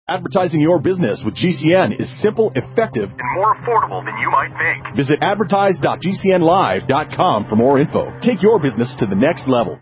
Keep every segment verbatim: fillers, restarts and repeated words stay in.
Advertising your business with G C N is simple, effective, and more affordable than you might think. Visit advertise dot g c n live dot com for more info. Take your business to the next level.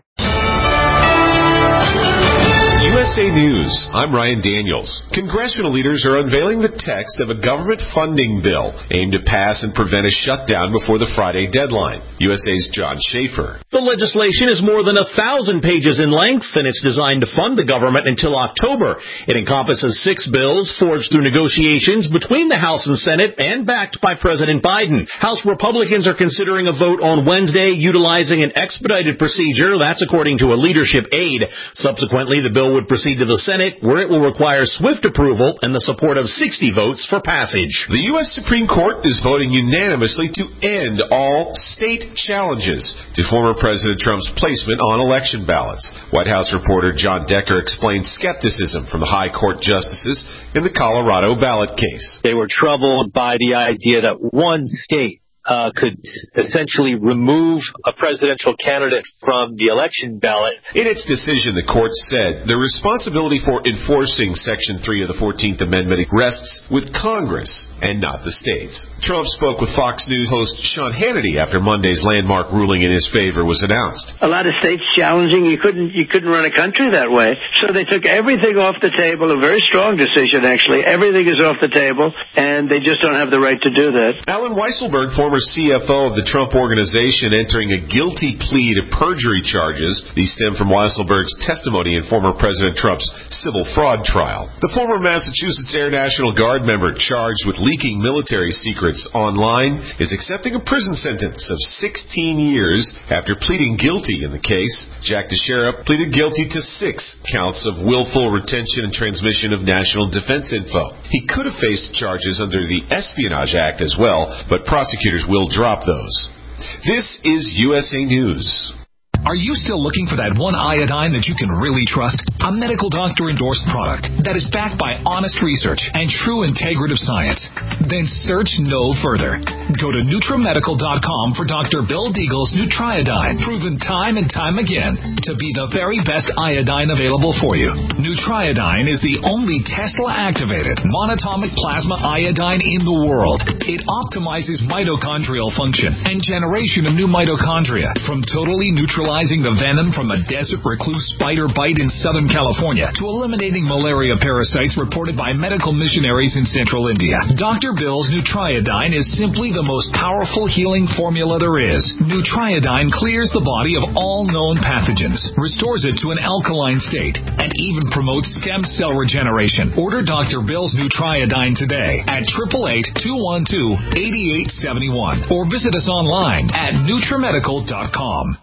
U S A News, I'm Ryan Daniels. Congressional leaders are unveiling the text of a government funding bill aimed to pass and prevent a shutdown before the Friday deadline. U S A's John Schaefer. The legislation is more than a thousand pages in length, and it's designed to fund the government until October. It encompasses six bills forged through negotiations between the House and Senate and backed by President Biden. House Republicans are considering a vote on Wednesday utilizing an expedited procedure. That's according to a leadership aide. Subsequently, the bill would proceed to the Senate, where it will require swift approval and the support of sixty votes for passage. The U S Supreme Court is voting unanimously to end all state challenges to former President Trump's placement on election ballots. White House reporter John Decker explained skepticism from the high court justices in the Colorado ballot case. They were troubled by the idea that one state Uh, could essentially remove a presidential candidate from the election ballot. In its decision, the court said the responsibility for enforcing Section three of the fourteenth Amendment rests with Congress and not the states. Trump spoke with Fox News host Sean Hannity after Monday's landmark ruling in his favor was announced. A lot of states challenging. You couldn't, you couldn't run a country that way. So they took everything off the table, a very strong decision, actually. Everything is off the table, and they just don't have the right to do that. Alan Weisselberg, former C F O of the Trump Organization, entering a guilty plea to perjury charges. These stem from Weisselberg's testimony in former President Trump's civil fraud trial. The former Massachusetts Air National Guard member charged with leaking military secrets online is accepting a prison sentence of sixteen years after pleading guilty in the case. Jack Teixeira pleaded guilty to six counts of willful retention and transmission of national defense info. He could have faced charges under the Espionage Act as well, but prosecutors will drop those. This is U S A News. Are you still looking for that one iodine that you can really trust? A medical doctor-endorsed product that is backed by honest research and true integrative science? Then search no further. Go to Nutramedical dot com for Doctor Bill Deagle's Nutriodine, proven time and time again to be the very best iodine available for you. Nutriodine is the only Tesla-activated monatomic plasma iodine in the world. It optimizes mitochondrial function and generation of new mitochondria from totally neutralizing the venom from a desert recluse spider bite in Southern California to eliminating malaria parasites reported by medical missionaries in central India. Doctor Bill's Nutriodine is simply the most powerful healing formula there is. Nutriodine clears the body of all known pathogens, restores it to an alkaline state, and even promotes stem cell regeneration. Order Doctor Bill's Nutriodine today at eight eight eight, two one two, eight eight seven one or visit us online at Nutramedical dot com.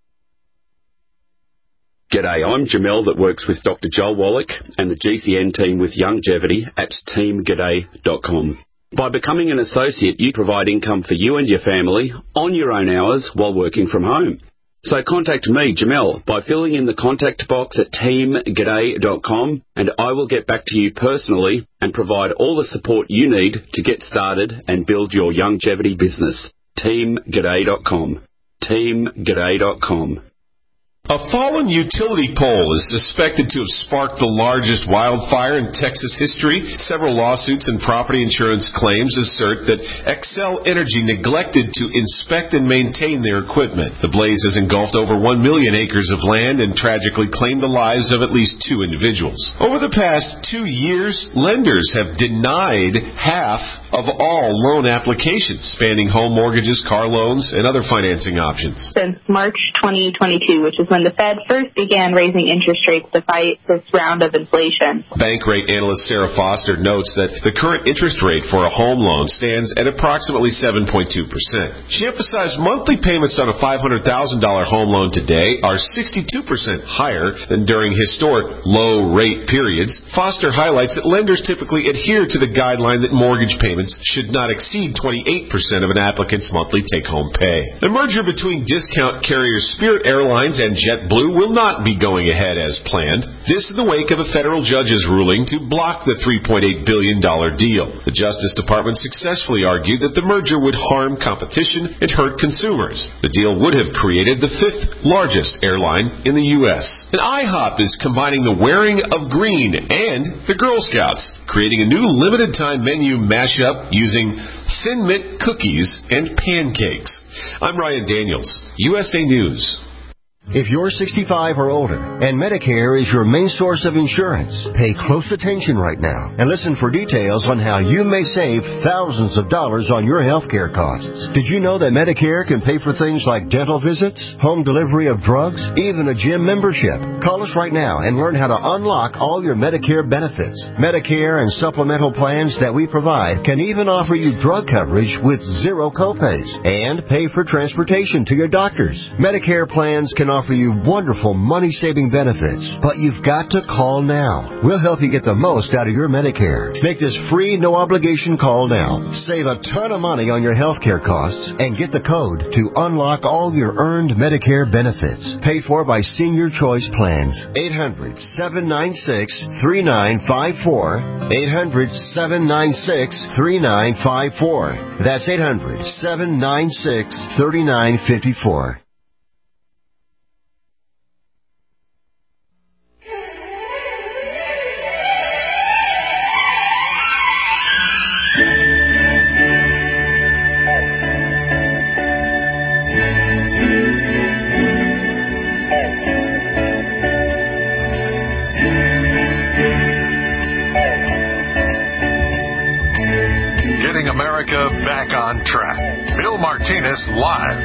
G'day, I'm Jamel that works with Doctor Joel Wallach and the G C N team with Longevity at team g'day dot com. By becoming an associate, you provide income for you and your family on your own hours while working from home. So contact me, Jamel, by filling in the contact box at team g'day dot com, and I will get back to you personally and provide all the support you need to get started and build your longevity business. team g'day dot com. team g'day dot com. A fallen utility pole is suspected to have sparked the largest wildfire in Texas history. Several lawsuits and property insurance claims assert that Xcel Energy neglected to inspect and maintain their equipment. The blaze has engulfed over one million acres of land and tragically claimed the lives of at least two individuals. Over the past two years, lenders have denied half of all loan applications, spanning home mortgages, car loans, and other financing options. Since March twenty twenty-two, which is when when the Fed first began raising interest rates to fight this round of inflation. Bank rate analyst Sarah Foster notes that the current interest rate for a home loan stands at approximately seven point two percent. She emphasized monthly payments on a five hundred thousand dollars home loan today are sixty-two percent higher than during historic low-rate periods. Foster highlights that lenders typically adhere to the guideline that mortgage payments payments should not exceed twenty-eight percent of an applicant's monthly take-home pay. The merger between discount carriers Spirit Airlines and JetBlue will not be going ahead as planned. This in the wake of a federal judge's ruling to block the three point eight billion dollars deal. The Justice Department successfully argued that the merger would harm competition and hurt consumers. The deal would have created the fifth largest airline in the U S. And IHOP is combining the wearing of green and the Girl Scouts, creating a new limited-time menu mashup using Thin Mint cookies and pancakes. I'm Ryan Daniels, U S A News. If you're sixty-five or older and Medicare is your main source of insurance, pay close attention right now and listen for details on how you may save thousands of dollars on your health care costs. Did you know that Medicare can pay for things like dental visits, home delivery of drugs, even a gym membership? Call us right now and learn how to unlock all your Medicare benefits. Medicare and supplemental plans that we provide can even offer you drug coverage with zero copays and pay for transportation to your doctors. Medicare plans can offer you wonderful money-saving benefits, but you've got to call now. We'll help you get the most out of your Medicare. Make this free, no-obligation call now. Save a ton of money on your health care costs and get the code to unlock all your earned Medicare benefits. Paid for by Senior Choice Plans. eight hundred, seven nine six, three nine five four. eight hundred, seven nine six, three nine five four. That's eight hundred, seven nine six, three nine five four. America back on track. Bill Martinez live.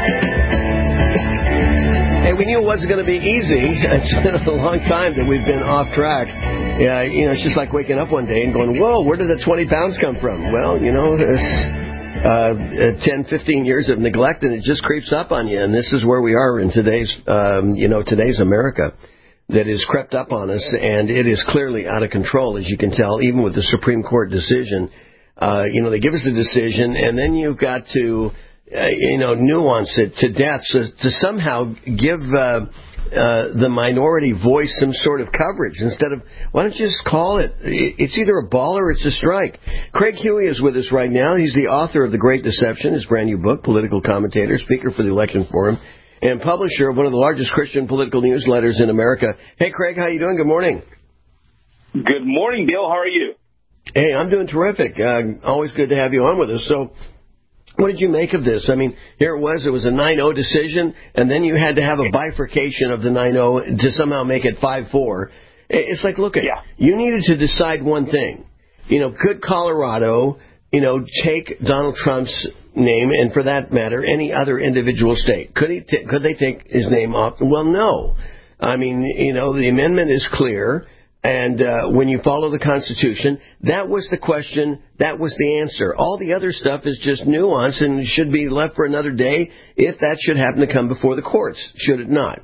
Hey, we knew it wasn't going to be easy. It's been a long time that we've been off track. Yeah, you know, it's just like waking up one day and going, whoa, where did the twenty pounds come from? Well, you know, uh, ten, fifteen years of neglect, and it just creeps up on you. And this is where we are in today's, um, you know, today's America that has crept up on us, and it is clearly out of control, as you can tell, even with the Supreme Court decision. Uh, you know, they give us a decision, and then you've got to, uh, you know, nuance it to death so, to somehow give uh, uh, the minority voice some sort of coverage instead of, why don't you just call it? It's either a ball or it's a strike. Craig Huey is with us right now. He's the author of The Great Deception, his brand new book, political commentator, speaker for the Election Forum, and publisher of one of the largest Christian political newsletters in America. Hey, Craig, how you doing? Good morning. Good morning, Bill. How are you? Hey, I'm doing terrific. Uh, always good to have you on with us. So what did you make of this? I mean, here it was. It was a nine oh decision, and then you had to have a bifurcation of the nine oh to somehow make it five four. It's like, look, at yeah. you needed to decide one thing. You know, could Colorado, you know, take Donald Trump's name, and for that matter, any other individual state? Could he? T- could they take his name off? Well, no. I mean, you know, the amendment is clear. And uh, when you follow the Constitution, that was the question, that was the answer. All the other stuff is just nuance and should be left for another day if that should happen to come before the courts, should it not?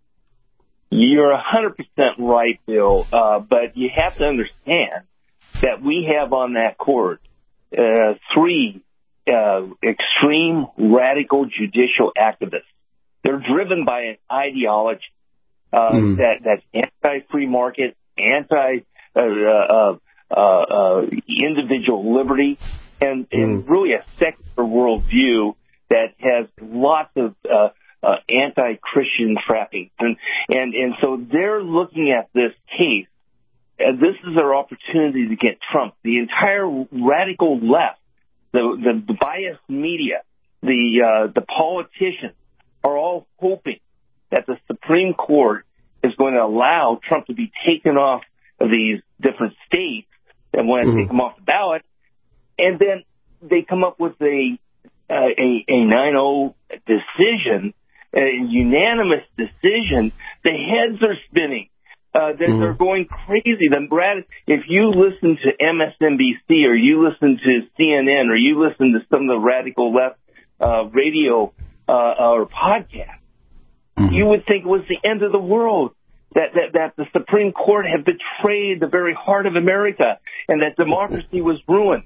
You're one hundred percent right, Bill, uh, but you have to understand that we have on that court uh, three uh, extreme radical judicial activists. They're driven by an ideology uh, mm. that that's anti-free market, anti uh, uh, uh, uh, individual liberty, and, and mm. really a secular worldview that has lots of uh, uh, anti-Christian trappings, and and and so they're looking at this case. And this is their opportunity to get Trump. The entire radical left, the the, the biased media, the uh, the politicians are all hoping that the Supreme Court is going to allow Trump to be taken off of these different states and when mm-hmm. they come off the ballot, and then they come up with a uh, a, a nine oh decision, a unanimous decision. The heads are spinning. Uh, they're, mm-hmm. they're going crazy. The Brad, if you listen to M S N B C or you listen to C N N or you listen to some of the radical left uh, radio uh, or podcasts, mm-hmm. you would think it was the end of the world, that, that, that the Supreme Court had betrayed the very heart of America and that democracy was ruined.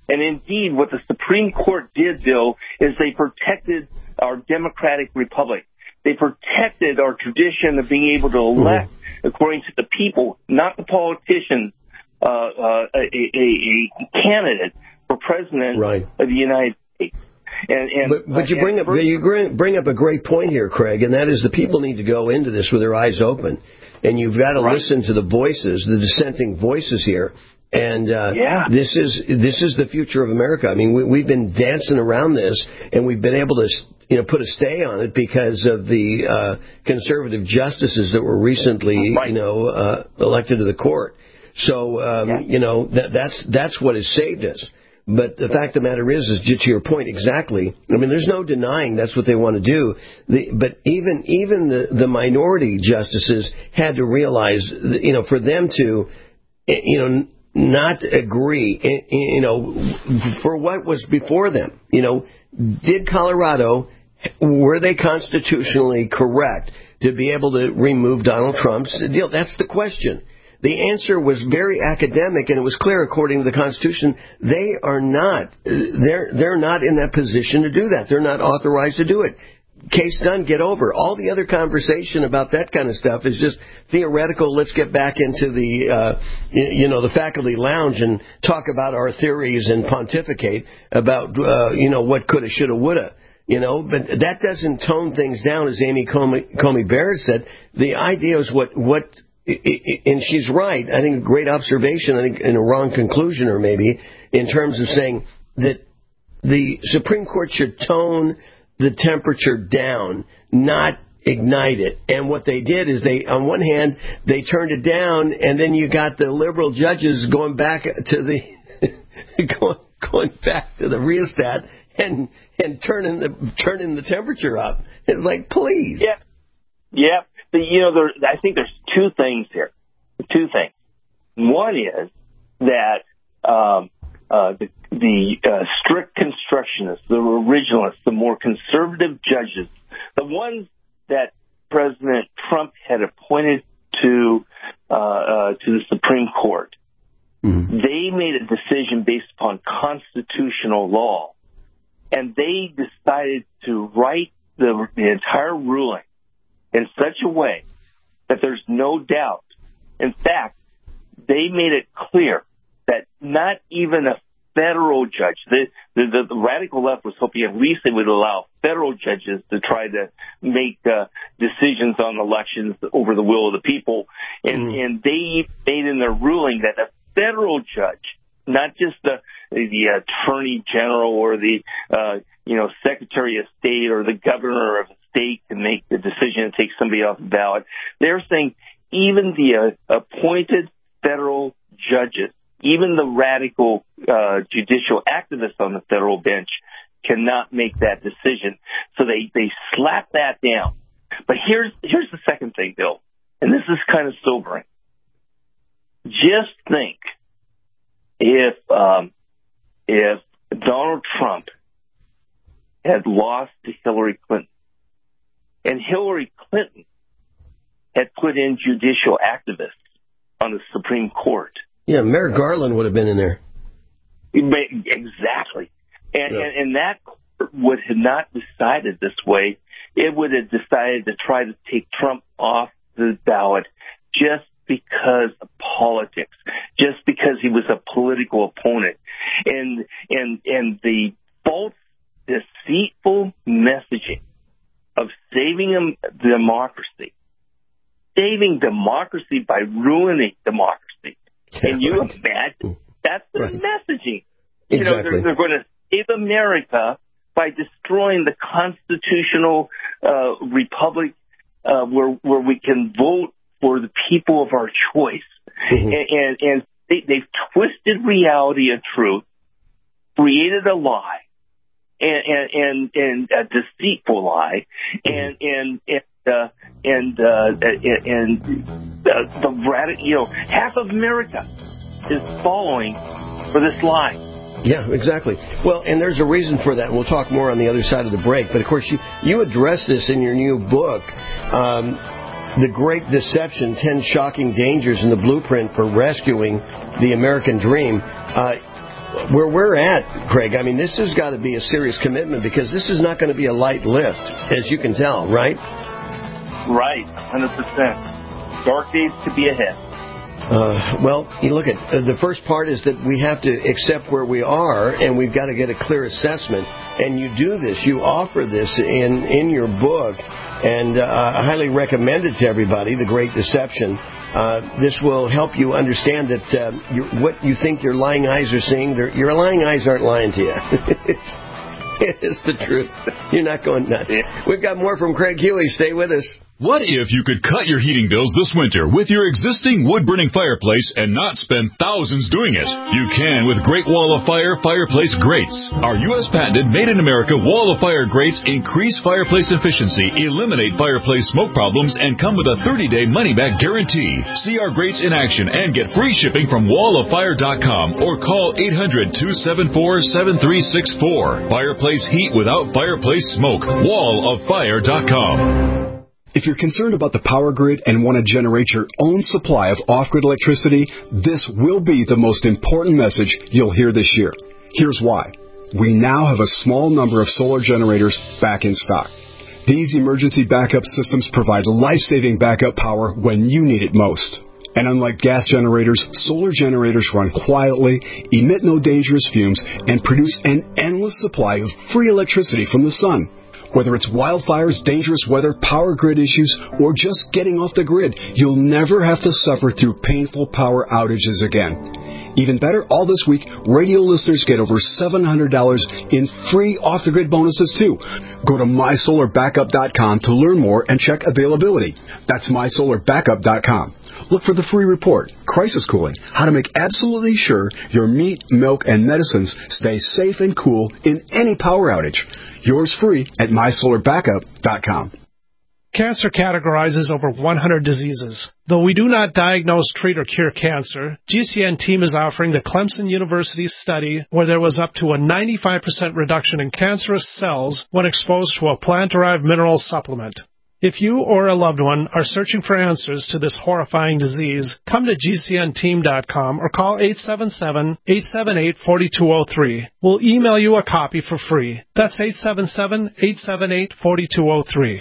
And indeed, what the Supreme Court did, Bill, is they protected our democratic republic. They protected our tradition of being able to elect mm-hmm. according to the people, not the politicians, uh, uh, a, a, a candidate for president right. of the United States. And, and, but but you bring up you bring up a great point here, Craig, and that is the people need to go into this with their eyes open, and you've got to right. listen to the voices, the dissenting voices here. And uh, yeah. this is this is the future of America. I mean, we, we've been dancing around this, and we've been able to, you know, put a stay on it because of the uh, conservative justices that were recently, you know, uh, elected to the court. So, um, yeah. you know, that, that's that's what has saved us. But the fact of the matter is, is just to your point exactly. I mean, there's no denying that's what they want to do. The, but even even the, the minority justices had to realize, that, you know, for them to, you know, not agree, you know, for what was before them. You know, did Colorado, were they constitutionally correct to be able to remove Donald Trump's deal? That's the question. The answer was very academic, and it was clear, according to the Constitution, they are not. They're they're not in that position to do that. They're not authorized to do it. Case done, get over. All the other conversation about that kind of stuff is just theoretical. Let's get back into the, uh, you know, the faculty lounge and talk about our theories and pontificate about, uh, you know, what coulda, shoulda, woulda. You know, but that doesn't tone things down, as Amy Comey, Comey Barrett said. The idea is what what. And she's right. I think a great observation, I think, and a wrong conclusion, or maybe, in terms of saying that the Supreme Court should tone the temperature down, not ignite it. And what they did is they, on one hand, they turned it down, and then you got the liberal judges going back to the going, going back to the rheostat and and turning the turning the temperature up. It's like, please. Yeah. Yeah. You know, there, I think there's two things here. Two things. One is that um, uh, the, the uh, strict constructionists, the originalists, the more conservative judges, the ones that President Trump had appointed to uh, uh, to the Supreme Court, mm-hmm. they made a decision based upon constitutional law, and they decided to write the, the entire ruling in such a way that there's no doubt. In fact, they made it clear that not even a federal judge, the, the, the radical left was hoping at least they would allow federal judges to try to make uh, decisions on elections over the will of the people. And, mm. and they made in their ruling that a federal judge, not just the, the attorney general or the, uh, you know, secretary of state or the governor of the state can make the decision and take somebody off the ballot. They're saying even the uh, appointed federal judges, even the radical uh, judicial activists on the federal bench cannot make that decision. So they, they slap that down. But here's here's the second thing, Bill, and this is kind of sobering. Just think if um, if Donald Trump had lost to Hillary Clinton, and Hillary Clinton had put in judicial activists on the Supreme Court. Yeah, Merrick Garland would have been in there. Exactly. And, yeah. and, and that court would have not decided this way. It would have decided to try to take Trump off the ballot just because of politics, just because he was a political opponent. And, and, and the false, deceitful messaging of saving democracy, saving democracy by ruining democracy. Yeah, Can you right. imagine? That's the right. messaging. You exactly. know, they're, they're going to save America by destroying the constitutional uh, republic uh, where where we can vote for the people of our choice. Mm-hmm. And, and, and they, they've twisted reality and truth, created a lie, and and and, and a deceitful lie, and and and uh, and uh, and uh, the radical, you know, half of America is following for this lie. Yeah, exactly. Well, and there's a reason for that. We'll talk more on the other side of the break. But of course, you you address this in your new book, um, The Great Deception: ten Shocking Dangers in the Blueprint for Rescuing the American Dream. Uh, where we're at, Craig, I mean, this has got to be a serious commitment because this is not going to be a light lift, as you can tell, right? Right, one hundred percent. Dark days to be ahead. Uh, well, you look at uh, the first part is that we have to accept where we are, and we've got to get a clear assessment. And you do this, you offer this in, in your book, and uh, I highly recommend it to everybody, The Great Deception. Uh, this will help you understand that uh, you're, what you think your lying eyes are seeing, your lying eyes aren't lying to you. it's, it is the truth. You're not going nuts. We've got more from Craig Huey. Stay with us. What if you could cut your heating bills this winter with your existing wood-burning fireplace and not spend thousands doing it? You can with Great Wall of Fire Fireplace Grates. Our U S patented made-in-America Wall of Fire grates increase fireplace efficiency, eliminate fireplace smoke problems, and come with a thirty-day money-back guarantee. See our grates in action and get free shipping from wall of fire dot com or call eight hundred, two seven four, seven three six four. Fireplace heat without fireplace smoke. wall of fire dot com. If you're concerned about the power grid and want to generate your own supply of off-grid electricity, this will be the most important message you'll hear this year. Here's why. We now have a small number of solar generators back in stock. These emergency backup systems provide life-saving backup power when you need it most. And unlike gas generators, solar generators run quietly, emit no dangerous fumes, and produce an endless supply of free electricity from the sun. Whether it's wildfires, dangerous weather, power grid issues, or just getting off the grid, you'll never have to suffer through painful power outages again. Even better, all this week, radio listeners get over seven hundred dollars in free off-the-grid bonuses, too. Go to my solar backup dot com to learn more and check availability. That's my solar backup dot com. Look for the free report, Crisis Cooling, how to make absolutely sure your meat, milk, and medicines stay safe and cool in any power outage. Yours free at my solar backup dot com. Cancer categorizes over one hundred diseases. Though we do not diagnose, treat, or cure cancer, G C N team is offering the Clemson University study where there was up to a ninety-five percent reduction in cancerous cells when exposed to a plant-derived mineral supplement. If you or a loved one are searching for answers to this horrifying disease, come to G C N team dot com or call eight seven seven, eight seven eight, four two zero three. We'll email you a copy for free. That's eight seven seven, eight seven eight, four two zero three.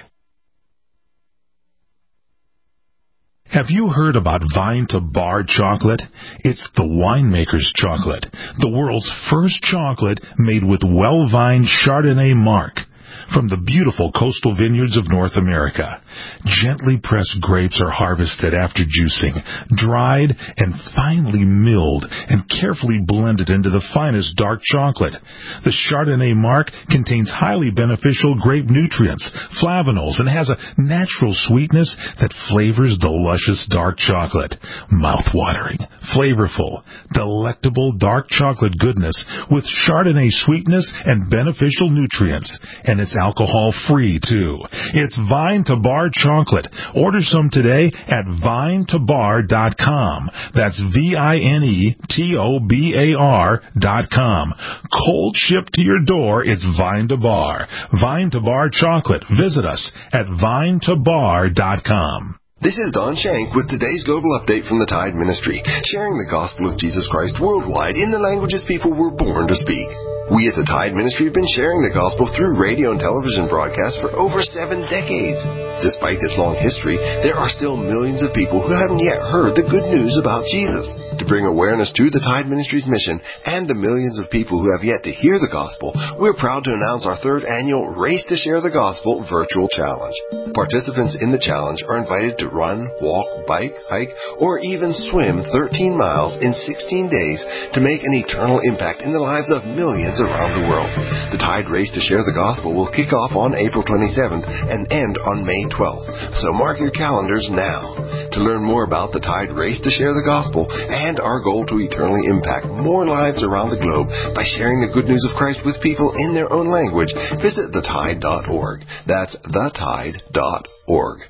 Have you heard about Vine to Bar chocolate? It's the winemaker's chocolate, the world's first chocolate made with well-vined Chardonnay marc from the beautiful coastal vineyards of North America. Gently pressed grapes are harvested after juicing, dried and finely milled and carefully blended into the finest dark chocolate. The Chardonnay marc contains highly beneficial grape nutrients, flavanols, and has a natural sweetness that flavors the luscious dark chocolate. Mouth-watering, flavorful, delectable dark chocolate goodness with Chardonnay sweetness and beneficial nutrients. And it's alcohol-free, too. It's Vine to Bar chocolate. Order some today at vine to bar dot com. That's V I N E T O B A R dot com. Cold shipped to your door, it's Vine to Bar. Vine to Bar chocolate. Visit us at vine to bar dot com. This is Don Shank with today's global update from the Tide Ministry, sharing the gospel of Jesus Christ worldwide in the languages people were born to speak. We at the Tide Ministry have been sharing the gospel through radio and television broadcasts for over seven decades. Despite this long history, there are still millions of people who haven't yet heard the good news about Jesus. To bring awareness to the Tide Ministry's mission and the millions of people who have yet to hear the gospel, we're proud to announce our third annual Race to Share the Gospel virtual challenge. Participants in the challenge are invited to run, walk, bike, hike, or even swim thirteen miles in sixteen days to make an eternal impact in the lives of millions around the world. The Tide Race to Share the Gospel will kick off on April twenty-seventh and end on May twelfth, so mark your calendars now. To learn more about the Tide Race to Share the Gospel and our goal to eternally impact more lives around the globe by sharing the good news of Christ with people in their own language, visit the tide dot org. That's the tide dot org.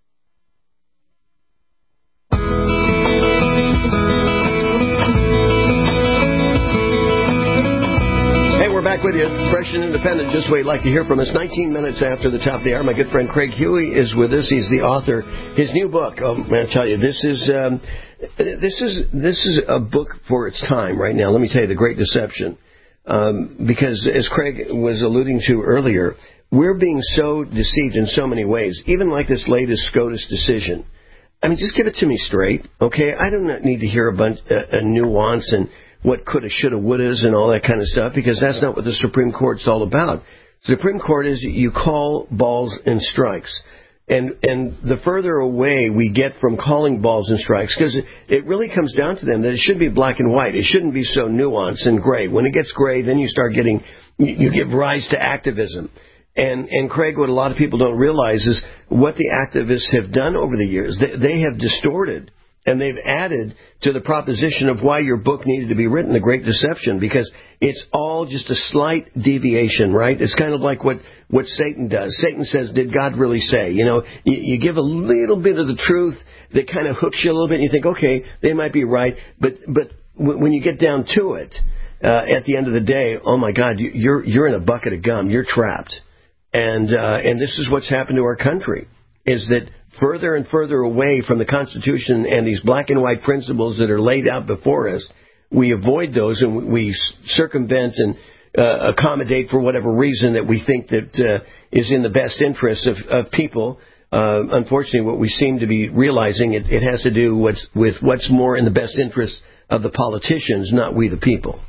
We're back with you, fresh and independent, just what you'd like to hear from us. nineteen minutes after the top of the hour, my good friend Craig Huey is with us. He's the author. His new book, oh, man, I tell you, this is um, this is this is a book for its time right now. Let me tell you, The Great Deception. Um, because, as Craig was alluding to earlier, we're being so deceived in so many ways, even like this latest SCOTUS decision. I mean, just give it to me straight, okay? I do not need to hear a bunch a, a nuance and what coulda, shoulda, wouldas and all that kind of stuff, because that's not what the Supreme Court's all about. The Supreme Court is you call balls and strikes. And and the further away we get from calling balls and strikes, because it, it really comes down to them that it should be black and white. It shouldn't be so nuanced and gray. When it gets gray, then you start getting, you, you give rise to activism. And, and Craig, what a lot of people don't realize is what the activists have done over the years. They, they have distorted and they've added to the proposition of why your book needed to be written, The Great Deception, because it's all just a slight deviation, right? It's kind of like what, what Satan does. Satan says, did God really say? You know, you, you give a little bit of the truth that kind of hooks you a little bit, and you think, okay, they might be right. But but w- when you get down to it, uh, at the end of the day, oh, my God, you, you're you're in a bucket of gum. You're trapped. And uh, and this is what's happened to our country, is that further and further away from the Constitution and these black and white principles that are laid out before us, we avoid those and we circumvent and uh, accommodate for whatever reason that we think that uh, is in the best interest of, of people. Uh, unfortunately, what we seem to be realizing, it, it has to do what's, with what's more in the best interest of the politicians, not we the people.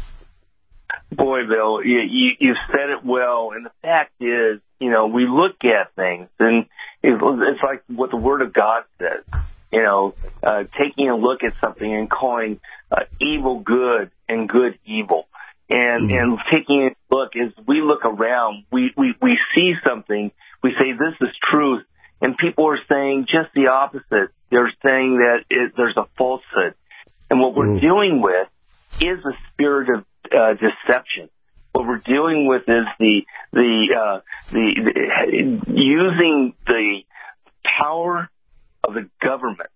Boy, Bill, you, you, you've said it well. And the fact is, you know, we look at things, and it's like what the Word of God says. You know, uh, taking a look at something and calling uh, evil good and good evil. And mm-hmm. and taking a look, as we look around, we, we, we see something, we say this is truth, and people are saying just the opposite. They're saying that it, there's a falsehood. And what we're mm-hmm. dealing with is a spirit of uh, deception. What we're dealing with is the the, uh, the the using the power of the government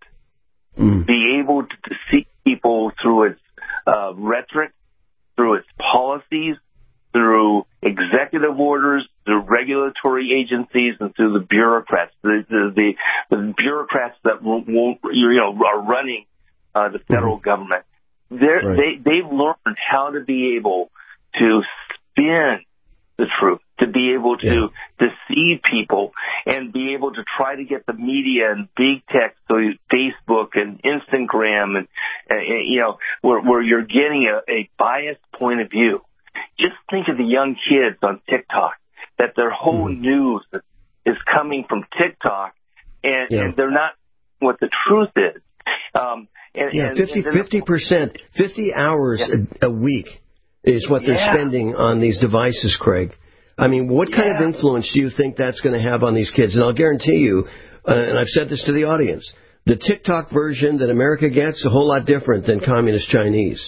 mm. be able to deceive people through its uh, rhetoric, through its policies, through executive orders, through regulatory agencies, and through the bureaucrats, the the, the, the bureaucrats that won't, won't, you know are running uh, the federal mm. government. They're, right. They they've learned how to be able to spin the truth, to be able to yeah. deceive people, and be able to try to get the media and big tech, so Facebook and Instagram, and uh, you know, where, where you're getting a, a biased point of view. Just think of the young kids on TikTok, that their whole mm. news is coming from TikTok, and, yeah. and they're not what the truth is. Um, and, yeah, and, fifty, and fifty percent, fifty hours yeah. a, a week is what they're yeah. spending on these devices, Craig. I mean, what kind yeah. of influence do you think that's going to have on these kids? And I'll guarantee you, uh, and I've said this to the audience, the TikTok version that America gets is a whole lot different than communist Chinese.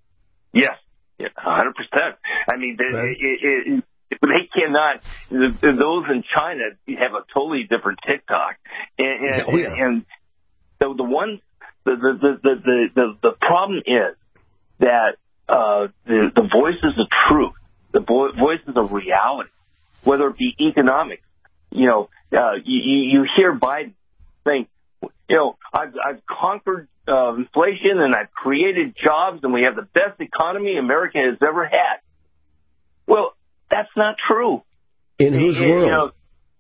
Yes, yeah, one hundred percent. I mean, they, right. it, it, they cannot, those in China have a totally different TikTok. And, and, oh, yeah. and the, the one, the, the, the, the, the, the problem is that uh, the, the voices of truth, the vo- voices of reality, whether it be economics, you know, uh, you, you hear Biden saying, you know, I've, I've conquered uh, inflation and I've created jobs and we have the best economy America has ever had. Well, that's not true. In whose it, world? You know,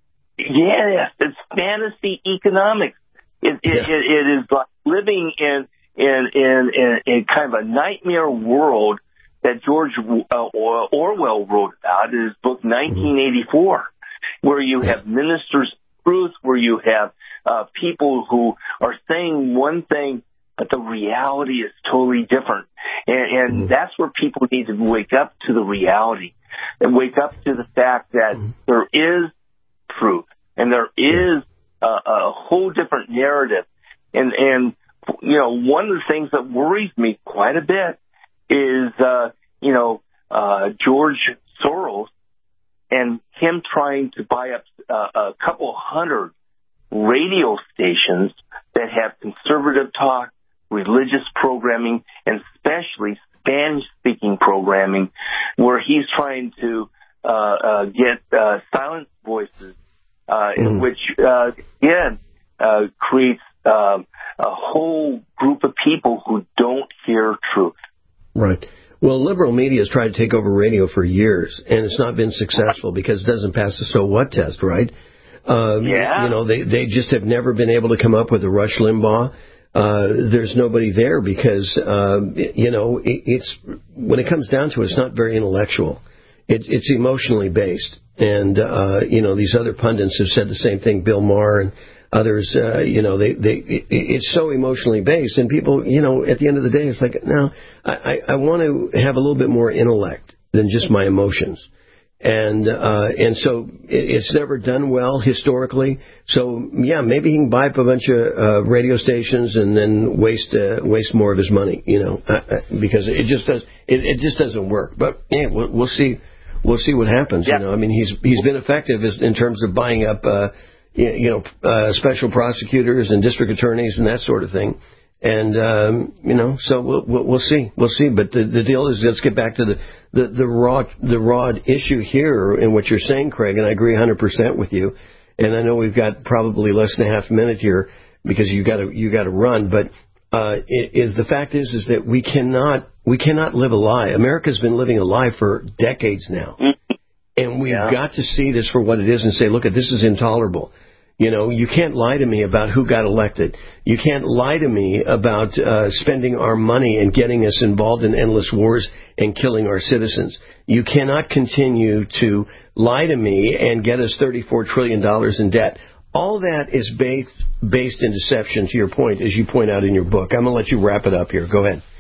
yes, it's fantasy economics. It, yeah. it, it, it is like living in in, in in in kind of a nightmare world that George uh, Orwell wrote about in his book nineteen eighty-four, mm-hmm. where you have ministers of truth, where you have uh, people who are saying one thing, but the reality is totally different. And, and mm-hmm. that's where people need to wake up to the reality and wake up to the fact that mm-hmm. there is truth and there is a, a whole different narrative. And, and, you know, one of the things that worries me quite a bit is, uh, you know, uh, George Soros and him trying to buy up uh, a couple hundred radio stations that have conservative talk, religious programming, and especially Spanish-speaking programming, where he's trying to uh, uh, get uh, silent voices, uh, mm. which, uh, again, uh, creates uh, a whole group of people who don't hear truth. Right. Well, liberal media has tried to take over radio for years, and it's not been successful because it doesn't pass the so what test, right? Um, yeah. You know, they, they just have never been able to come up with a Rush Limbaugh. Uh, there's nobody there because, uh, you know, it, it's when it comes down to it, it's not very intellectual. It, it's emotionally based. And, uh, you know, these other pundits have said the same thing, Bill Maher and others, uh, you know, they, they, it, it's so emotionally based. And people, you know, at the end of the day, it's like, no, I, I, I want to have a little bit more intellect than just my emotions. And, uh, and so it, it's never done well historically. So, yeah, maybe he can buy up a bunch of, uh, radio stations and then waste, uh, waste more of his money, you know, uh, uh, because it just does, it, it just doesn't work. But, yeah, we'll, we'll see. We'll see what happens. Yeah. You know, I mean, he's he's been effective in terms of buying up, uh, you know, uh, special prosecutors and district attorneys and that sort of thing. And um, you know, so we'll, we'll we'll see, we'll see. But the the deal is, let's get back to the the the raw the raw issue here in what you're saying, Craig. And I agree one hundred percent with you. And I know we've got probably less than a half minute here because you got to you got to run, but. Uh, is the fact is is that we cannot we cannot live a lie. America's been living a lie for decades now, and we've yeah. got to see this for what it is and say, look, at this is intolerable. You know, you can't lie to me about who got elected. You can't lie to me about uh, spending our money and getting us involved in endless wars and killing our citizens. You cannot continue to lie to me and get us thirty-four trillion dollars in debt. All that is based based in deception, to your point, as you point out in your book. I'm going to let you wrap it up here. Go ahead.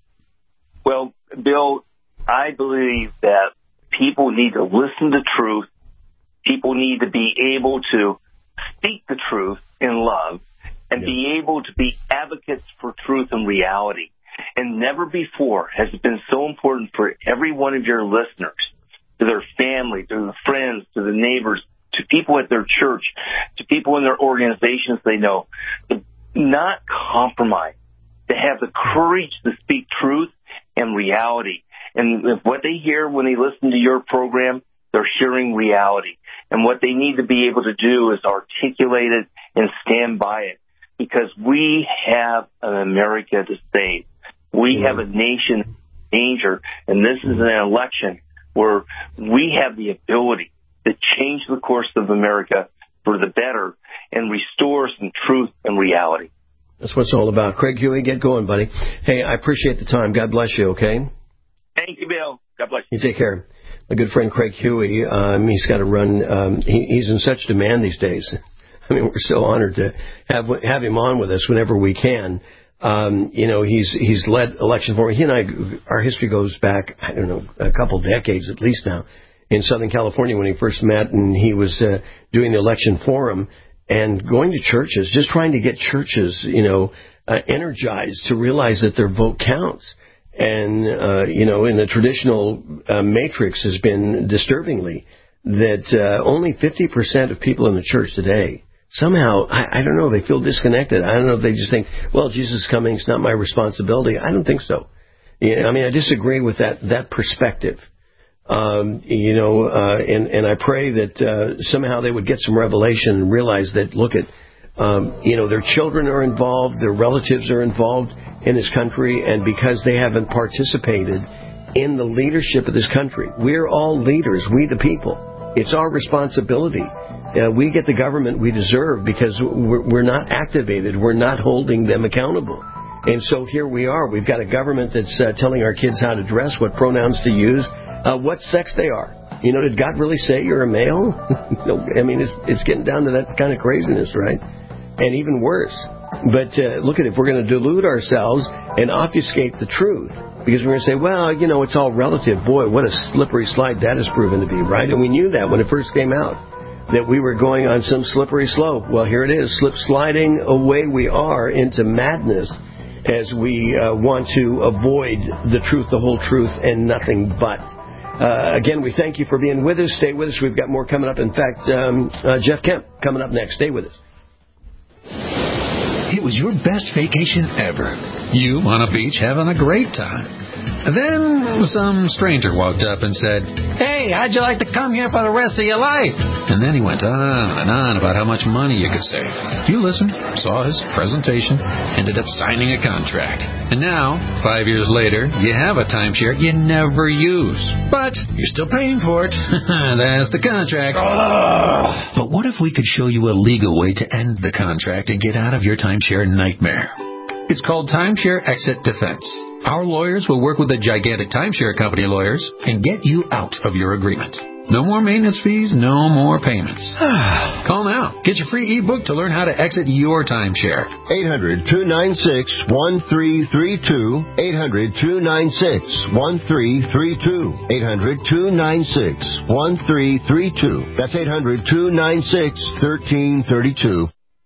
Well, Bill, I believe that people need to listen to truth. People need to be able to speak the truth in love and yeah. be able to be advocates for truth and reality. And never before has it been so important for every one of your listeners, to their family, to their friends, to the neighbors, to people at their church, to people in their organizations they know, to not compromise, to have the courage to speak truth and reality. And if what they hear when they listen to your program, they're hearing reality. And what they need to be able to do is articulate it and stand by it. Because we have an America to save. We have a nation in danger. And this is an election where we have the ability to change the course of America for the better and restore some truth and reality. That's what it's all about. Craig Huey, get going, buddy. Hey, I appreciate the time. God bless you, okay? Thank you, Bill. God bless you. You take care. My good friend Craig Huey, um, he's got to run. Um, he, he's in such demand these days. I mean, we're so honored to have have him on with us whenever we can. Um, you know, he's he's led election for me. He and I, our history goes back, I don't know, a couple decades at least now. In Southern California when he first met, and he was uh, doing the election forum and going to churches, just trying to get churches, you know, uh, energized to realize that their vote counts. And, uh, you know, in the traditional uh, matrix has been disturbingly that uh, only fifty percent of people in the church today, somehow, I, I don't know, they feel disconnected. I don't know if they just think, well, Jesus is coming, it's not my responsibility. I don't think so. You know, I mean, I disagree with that, that perspective. Um, you know, uh, and, and I pray that uh, somehow they would get some revelation and realize that, look at, um, you know, their children are involved, their relatives are involved in this country, and because they haven't participated in the leadership of this country, we're all leaders, we the people. It's our responsibility. Uh, we get the government we deserve because we're, we're not activated. We're not holding them accountable. And so here we are. We've got a government that's uh, telling our kids how to dress, what pronouns to use, uh, what sex they are. You know, did God really say you're a male? No, I mean, it's, it's getting down to that kind of craziness, right? And even worse. But uh, look at it, if we're going to delude ourselves and obfuscate the truth, because we're going to say, well, you know, it's all relative. Boy, what a slippery slide that has proven to be, right? And we knew that when it first came out, that we were going on some slippery slope. Well, here it is, slip sliding away we are into madness as we uh, want to avoid the truth, the whole truth, and nothing but. Uh, again, we thank you for being with us. Stay with us. We've got more coming up. In fact, um, uh, Jeff Kemp coming up next. Stay with us. It was your best vacation ever. You on a beach having a great time. Then some stranger walked up and said, "Hey, how'd you like to come here for the rest of your life?" And then he went on and on about how much money you could save. You listened, saw his presentation, ended up signing a contract. And now, five years later, you have a timeshare you never use. But you're still paying for it. That's the contract. But what if we could show you a legal way to end the contract and get out of your timeshare nightmare? It's called Timeshare Exit Defense. Our lawyers will work with the gigantic timeshare company lawyers and get you out of your agreement. No more maintenance fees, no more payments. Call now. Get your free ebook to learn how to exit your timeshare. eight hundred, two nine six, one three three two. eight hundred, two nine six, one three three two. eight hundred, two nine six, one three three two. That's eight hundred, two nine six, one three three two.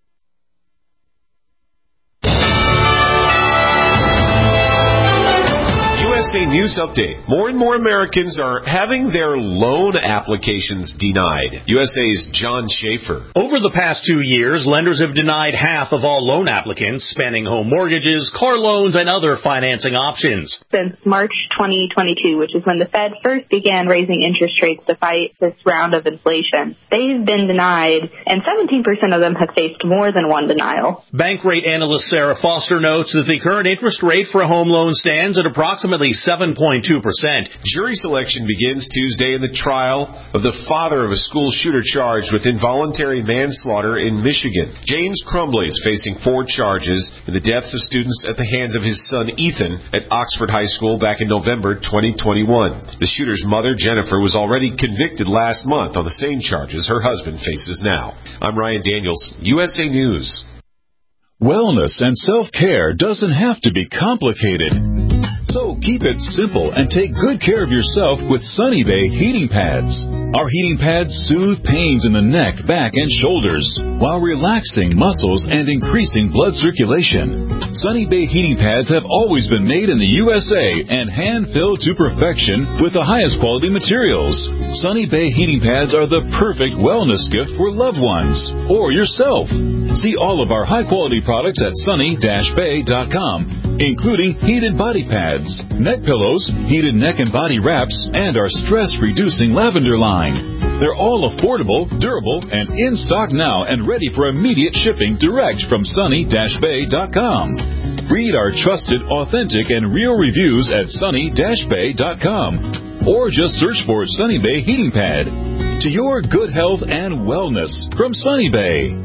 U S A News Update. More and more Americans are having their loan applications denied. U S A's John Schaefer. Over the past two years, lenders have denied half of all loan applicants, spanning home mortgages, car loans, and other financing options. Since March twenty twenty-two, which is when the Fed first began raising interest rates to fight this round of inflation, they've been denied, and seventeen percent of them have faced more than one denial. Bank rate analyst Sarah Foster notes that the current interest rate for a home loan stands at approximately seven point two percent. Jury selection begins Tuesday in the trial of the father of a school shooter charged with involuntary manslaughter in Michigan. James Crumbly is facing four charges in the deaths of students at the hands of his son Ethan at Oxford High School back in November twenty twenty-one. The shooter's mother, Jennifer, was already convicted last month on the same charges her husband faces now. I'm Ryan Daniels, U S A News. Wellness and self-care doesn't have to be complicated. So keep it simple and take good care of yourself with Sunny Bay heating pads. Our heating pads soothe pains in the neck, back, and shoulders while relaxing muscles and increasing blood circulation. Sunny Bay heating pads have always been made in the U S A and hand-filled to perfection with the highest quality materials. Sunny Bay heating pads are the perfect wellness gift for loved ones or yourself. See all of our high-quality products at sunny dash bay dot com, including heated body pads, neck pillows, heated neck and body wraps, and our stress-reducing lavender line. They're all affordable, durable, and in stock now and ready for immediate shipping direct from sunny dash bay dot com. Read our trusted, authentic, and real reviews at sunny dash bay dot com or just search for Sunny Bay Heating Pad. To your good health and wellness from Sunny Bay.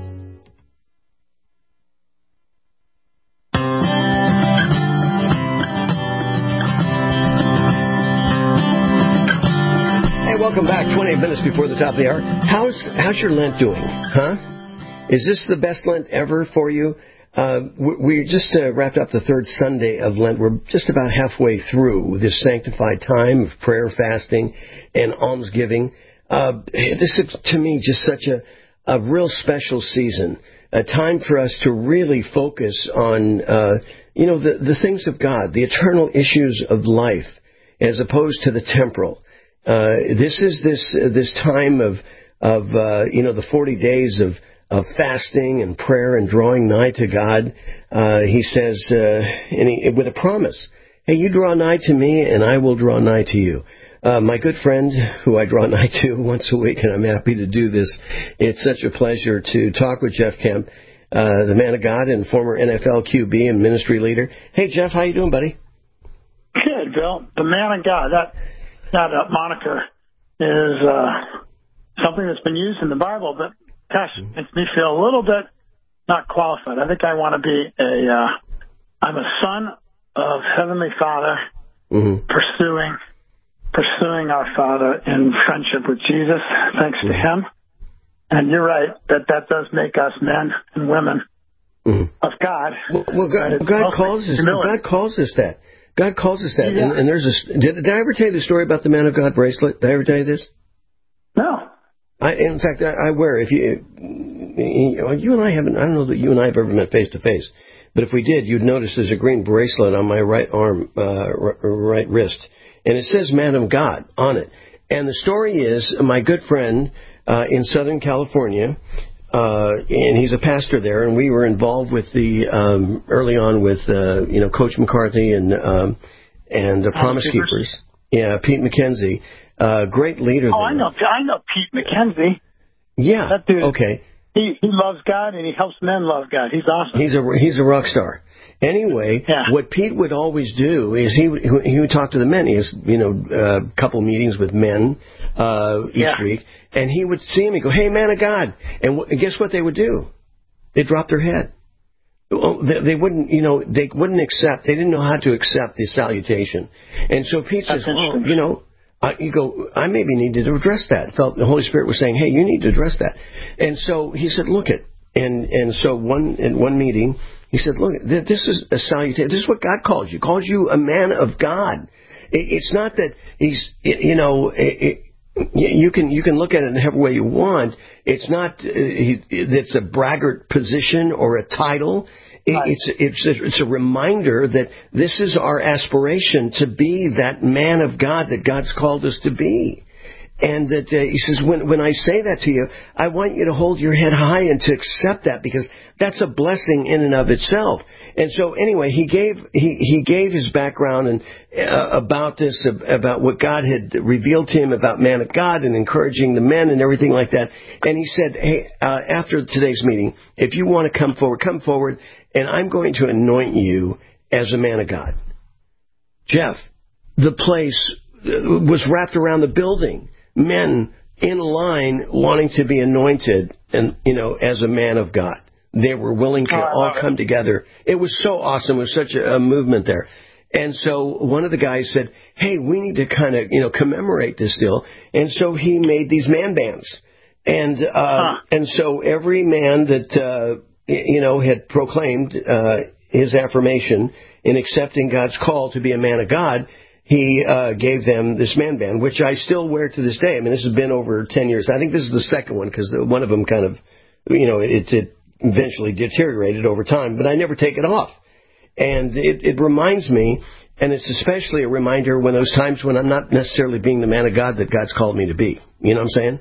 Welcome back. twenty-eight minutes before the top of the hour. How's how's your Lent doing? Huh? Is this the best Lent ever for you? Uh, we just uh, wrapped up the third Sunday of Lent. We're just about halfway through this sanctified time of prayer, fasting, and almsgiving. Uh, this is, to me, just such a, a real special season, a time for us to really focus on, uh, you know, the, the things of God, the eternal issues of life, as opposed to the temporal. Uh, this is this uh, this time of of uh, you know the forty days of of fasting and prayer and drawing nigh to God. Uh, he says, uh, and he, with a promise, "Hey, you draw nigh to me, and I will draw nigh to you." Uh, my good friend, who I draw nigh to once a week, and I'm happy to do this. It's such a pleasure to talk with Jeff Kemp, uh, the man of God and former N F L Q B and ministry leader. Hey, Jeff, how you doing, buddy? Good, Bill. The man of God. That. That uh, moniker is uh, something that's been used in the Bible, but gosh, it makes me feel a little bit not qualified. I think I want to be a, uh, I'm a son of Heavenly Father, mm-hmm. pursuing, pursuing our Father in friendship with Jesus, thanks mm-hmm. to Him. And you're right, that that does make us men and women mm-hmm. of God. Well, well God, God calls us, God calls us that. God calls us that, yeah. and, and there's a. Did, did I ever tell you the story about the Man of God bracelet? Did I ever tell you this? No. I, in fact, I, I wear. If you, you and I haven't. I don't know that you and I have ever met face to face, but if we did, you'd notice there's a green bracelet on my right arm, uh, right wrist, and it says "Man of God" on it. And the story is, my good friend uh, in Southern California. Uh, and he's a pastor there, and we were involved with the um, early on with uh, you know Coach McCarthy and um, and the Promise Keepers. Yeah, Pete McKenzie, uh, great leader. Oh, there. I know, I know Pete McKenzie. Yeah. That dude. Okay. He he loves God and he helps men love God. He's awesome. He's a he's a rock star. Anyway, yeah. What Pete would always do is he would, he would talk to the men. He has, you know, a couple meetings with men uh, each yeah. week, and he would see him and go, "Hey, man of God," and, w- and guess what they would do? They'd drop their head. They, they wouldn't, you know, they wouldn't accept. They didn't know how to accept the salutation, and so Pete says, "Well, you know." I, you go, I maybe needed to address that. Felt the Holy Spirit was saying, hey, you need to address that. And so he said, look it. And and so one in one meeting, he said, look, this is a salutation. This is what God calls you. He calls you a man of God. It, it's not that he's, you know, it, it, you can you can look at it in every way you want. It's not, uh, he, it's a braggart position or a title. It, right. It's it's a, it's a reminder that this is our aspiration to be that man of God that God's called us to be, and that uh, he says when when I say that to you, I want you to hold your head high and to accept that because that's a blessing in and of itself. And so anyway, he gave he he gave his background and uh, about this about what God had revealed to him about man of God and encouraging the men and everything like that. And he said, hey, uh, after today's meeting, if you want to come forward, come forward. And I'm going to anoint you as a man of God. Jeff, the place was wrapped around the building. Men in line wanting to be anointed and, you know, as a man of God. They were willing to oh, all come it. together. It was so awesome. It was such a, a movement there. And so one of the guys said, hey, we need to kind of, you know, commemorate this deal. And so he made these man bands. And, uh, huh. and so every man that, uh, you know, had proclaimed uh, his affirmation in accepting God's call to be a man of God, he uh, gave them this man band, which I still wear to this day. I mean, this has been over ten years. I think this is the second one because one of them kind of, you know, it, it eventually deteriorated over time, but I never take it off. And it, it reminds me, and it's especially a reminder when those times when I'm not necessarily being the man of God that God's called me to be. You know what I'm saying?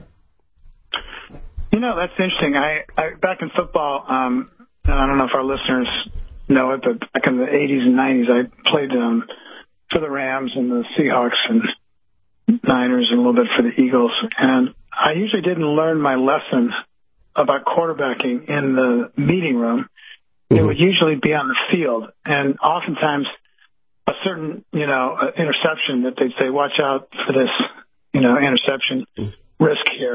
You know, that's interesting. I, I back in football, um, I don't know if our listeners know it, but back in the eighties and nineties, I played um, for the Rams and the Seahawks and Niners and a little bit for the Eagles. And I usually didn't learn my lesson about quarterbacking in the meeting room. Mm-hmm. It would usually be on the field. And oftentimes a certain, you know, uh, interception that they'd say, watch out for this, you know, interception mm-hmm. risk here.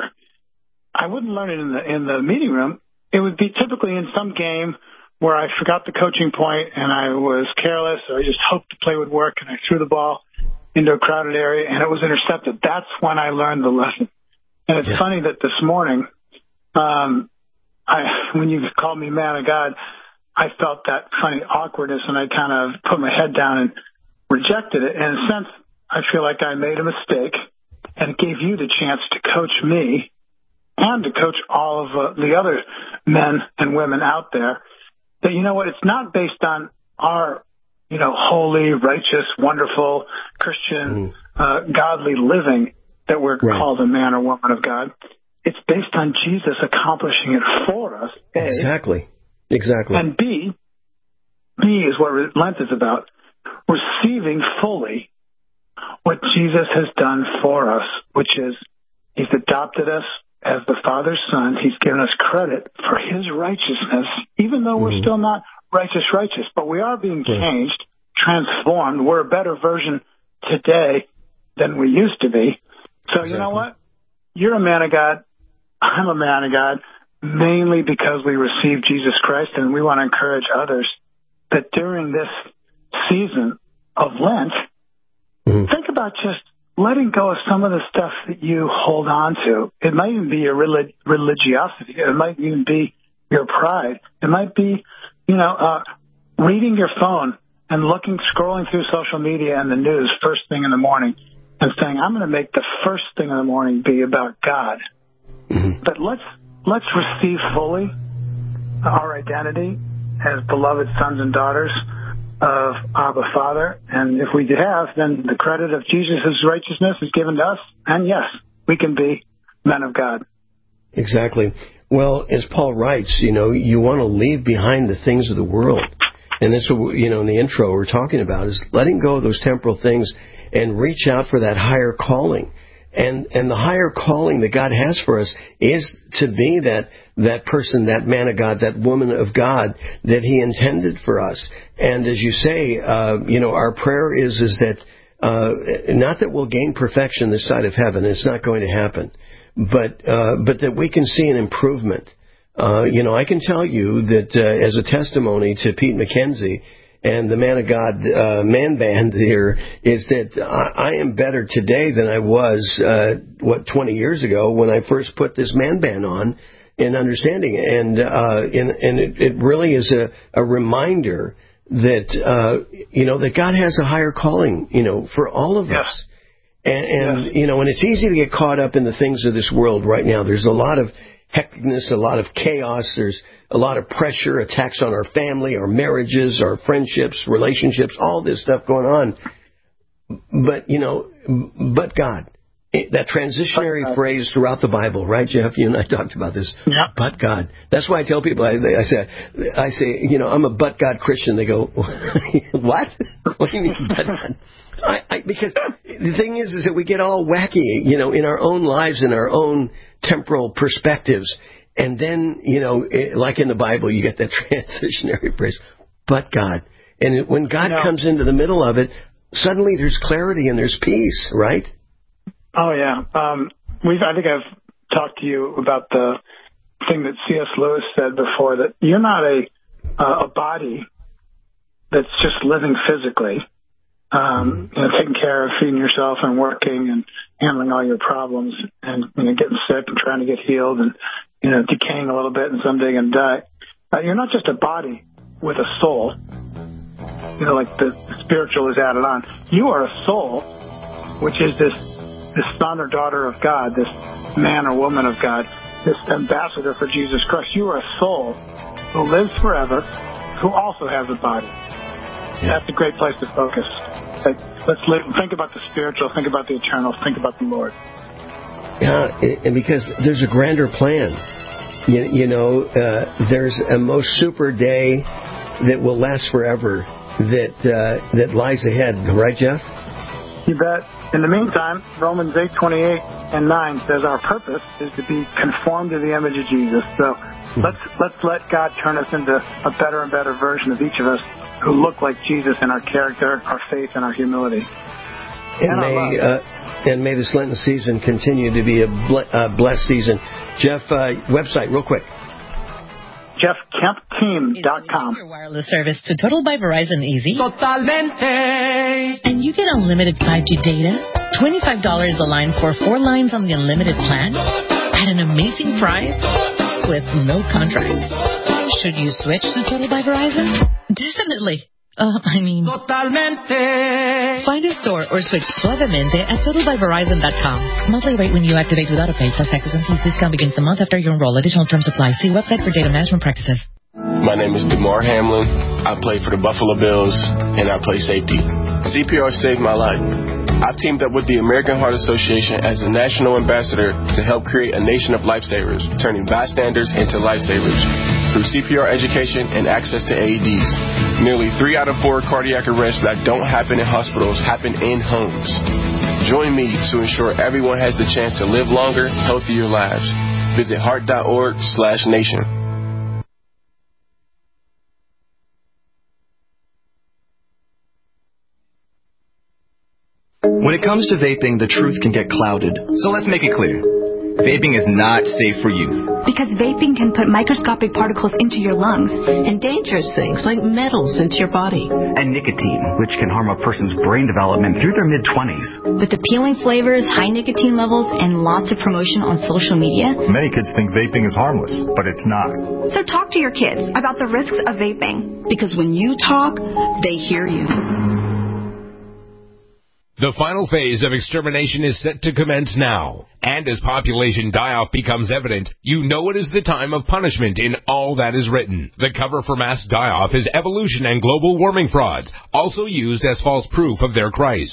I wouldn't learn it in the in the meeting room. It would be typically in some game where I forgot the coaching point and I was careless or I just hoped the play would work and I threw the ball into a crowded area and it was intercepted. That's when I learned the lesson. And it's yeah. funny that this morning, um, I when you called me man of God, I felt that funny awkwardness and I kind of put my head down and rejected it. And in a sense, I feel like I made a mistake and it gave you the chance to coach me and to coach all of uh, the other men and women out there, that, you know what, it's not based on our, you know, holy, righteous, wonderful, Christian, mm. uh, godly living that we're right. called a man or woman of God. It's based on Jesus accomplishing it for us, A. Exactly. Exactly. And B, B is what Lent is about, receiving fully what Jesus has done for us, which is he's adopted us as the Father's Son. He's given us credit for his righteousness, even though we're mm-hmm. still not righteous, righteous, but we are being changed, transformed. We're a better version today than we used to be. So exactly. You know what? You're a man of God. I'm a man of God, mainly because we received Jesus Christ, and we want to encourage others that during this season of Lent, mm-hmm. think about just letting go of some of the stuff that you hold on to. It might even be your relig- religiosity. It might even be your pride. It might be, you know, uh, reading your phone and looking, scrolling through social media and the news first thing in the morning and saying, I'm going to make the first thing in the morning be about God. Mm-hmm. But let's, let's receive fully our identity as beloved sons and daughters of Abba Father, and if we have, then the credit of Jesus' righteousness is given to us, and yes, we can be men of God. Exactly. Well, as Paul writes, you know, you want to leave behind the things of the world. And that's what, you know, in the intro we're talking about is letting go of those temporal things and reach out for that higher calling. And and the higher calling that God has for us is to be that that person, that man of God, that woman of God that He intended for us. And as you say, uh, you know, our prayer is is that uh, not that we'll gain perfection this side of heaven. It's not going to happen, but uh, but that we can see an improvement. Uh, you know, I can tell you that uh, as a testimony to Pete McKenzie and the Man of God uh, man band here is that I, I am better today than I was, uh, what, twenty years ago when I first put this man band on in understanding. And, uh, and, and it, it really is a, a reminder that, uh, you know, that God has a higher calling, you know, for all of yes. us. And, and yes. you know, and it's easy to get caught up in the things of this world right now. There's a lot of hecticness, a lot of chaos. There's a lot of pressure, attacks on our family, our marriages, our friendships, relationships, all this stuff going on. But, you know, but God, that transitionary phrase throughout the Bible, right, Jeff? You and I talked about this. Yeah. But God. That's why I tell people, I, I say, I say, you know, I'm a but God Christian. They go, what? What do you mean, but God? I, I, because the thing is, is that we get all wacky, you know, in our own lives, in our own temporal perspectives. And then, you know, it, like in the Bible, you get that transitionary phrase, but God. And it, when God no. comes into the middle of it, suddenly there's clarity and there's peace, right? Oh, yeah. Um, we've, I think I've talked to you about the thing that C S Lewis said before, that you're not a, uh, a body that's just living physically. Um, you know, taking care of feeding yourself and working and handling all your problems and, you know, getting sick and trying to get healed and, you know, decaying a little bit and someday going to die. Uh, you're not just a body with a soul, you know, like the spiritual is added on. You are a soul, which is this, this son or daughter of God, this man or woman of God, this ambassador for Jesus Christ. You are a soul who lives forever, who also has a body. Yeah. That's a great place to focus. Like, let's live, think about the spiritual, think about the eternal, think about the Lord. Yeah, and because there's a grander plan. You, you know, uh, there's a most super day that will last forever that uh, that lies ahead. Right, Jeff? You bet. In the meantime, Romans eight twenty-eight and nine says our purpose is to be conformed to the image of Jesus. So hmm. let's let's let God turn us into a better and better version of each of us who look like Jesus in our character, our faith, and our humility. And, and may uh, and may this Lenten season continue to be a ble- uh, blessed season. Jeff, uh, website, real quick. Jeff Kemp Team dot com. Your wireless service to Total by Verizon Easy. Totalmente. And you get unlimited five G data, twenty-five dollars a line for four lines on the unlimited plan, at an amazing price with no contract. Should you switch to Total by Verizon? Definitely. Uh, I mean... Totalmente. Find a store or switch suavemente at Total by Verizon dot com. Monthly rate when you activate without a pay plus taxes and fees. Discount begins the month after you enroll. Additional terms apply. See website for data management practices. My name is DeMar Hamlin. I play for the Buffalo Bills, and I play safety. C P R saved my life. I've teamed up with the American Heart Association as a national ambassador to help create a nation of lifesavers, turning bystanders into lifesavers. Through C P R education and access to A E Ds. Nearly three out of four cardiac arrests that don't happen in hospitals happen in homes. Join me to ensure everyone has the chance to live longer, healthier lives. Visit heart.org slash nation. When it comes to vaping, the truth can get clouded. So let's make it clear. Vaping is not safe for youth. Because vaping can put microscopic particles into your lungs. And dangerous things like metals into your body. And nicotine, which can harm a person's brain development through their mid-twenties. With appealing flavors, high nicotine levels, and lots of promotion on social media. Many kids think vaping is harmless, but it's not. So talk to your kids about the risks of vaping. Because when you talk, they hear you. The final phase of extermination is set to commence now. And as population die-off becomes evident, you know it is the time of punishment in all that is written. The cover for mass die-off is evolution and global warming frauds, also used as false proof of their Christ.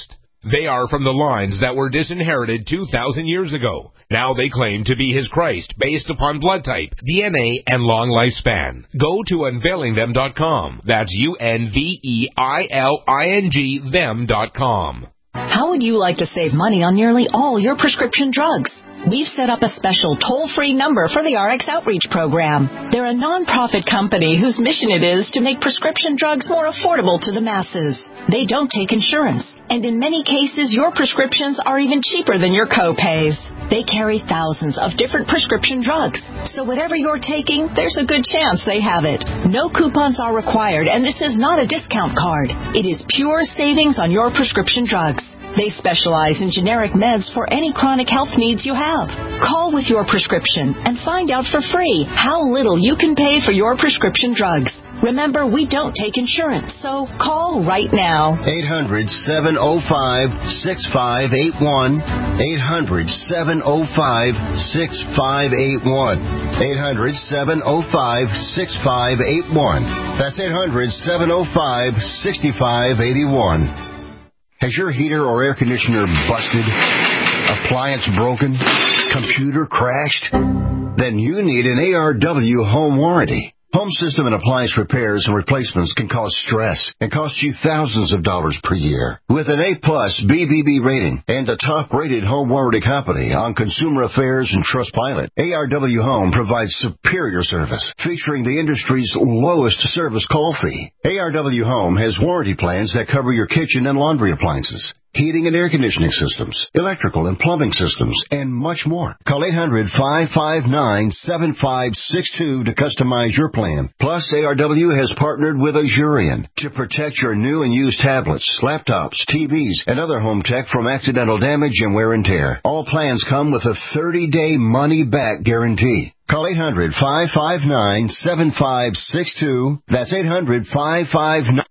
They are from the lines that were disinherited two thousand years ago. Now they claim to be his Christ based upon blood type, D N A, and long lifespan. Go to unveiling them dot com. That's U N V E I L I N G them dot com. How would you like to save money on nearly all your prescription drugs? We've set up a special toll-free number for the R X Outreach Program. They're a nonprofit company whose mission it is to make prescription drugs more affordable to the masses. They don't take insurance, and in many cases, your prescriptions are even cheaper than your co-pays. They carry thousands of different prescription drugs, so whatever you're taking, there's a good chance they have it. No coupons are required, and this is not a discount card. It is pure savings on your prescription drugs. They specialize in generic meds for any chronic health needs you have. Call with your prescription and find out for free how little you can pay for your prescription drugs. Remember, we don't take insurance, so call right now. eight hundred, seven oh five, six five eight one. eight hundred, seven oh five, six five eight one. eight hundred, seven oh five, six five eight one. That's eight hundred, seven oh five, six five eight one. Has your heater or air conditioner busted? Appliance broken? Computer crashed? Then you need an A R W home warranty. Home system and appliance repairs and replacements can cause stress and cost you thousands of dollars per year. With an A-plus B B B rating and a top-rated home warranty company on Consumer Affairs and Trustpilot, A R W Home provides superior service, featuring the industry's lowest service call fee. A R W Home has warranty plans that cover your kitchen and laundry appliances, heating and air conditioning systems, electrical and plumbing systems, and much more. Call eight hundred, five five nine, seven five six two to customize your plan. Plus, A R W has partnered with Azurian to protect your new and used tablets, laptops, T Vs, and other home tech from accidental damage and wear and tear. All plans come with a thirty-day money-back guarantee. Call eight hundred, five five nine, seven five six two. That's eight hundred, five five nine.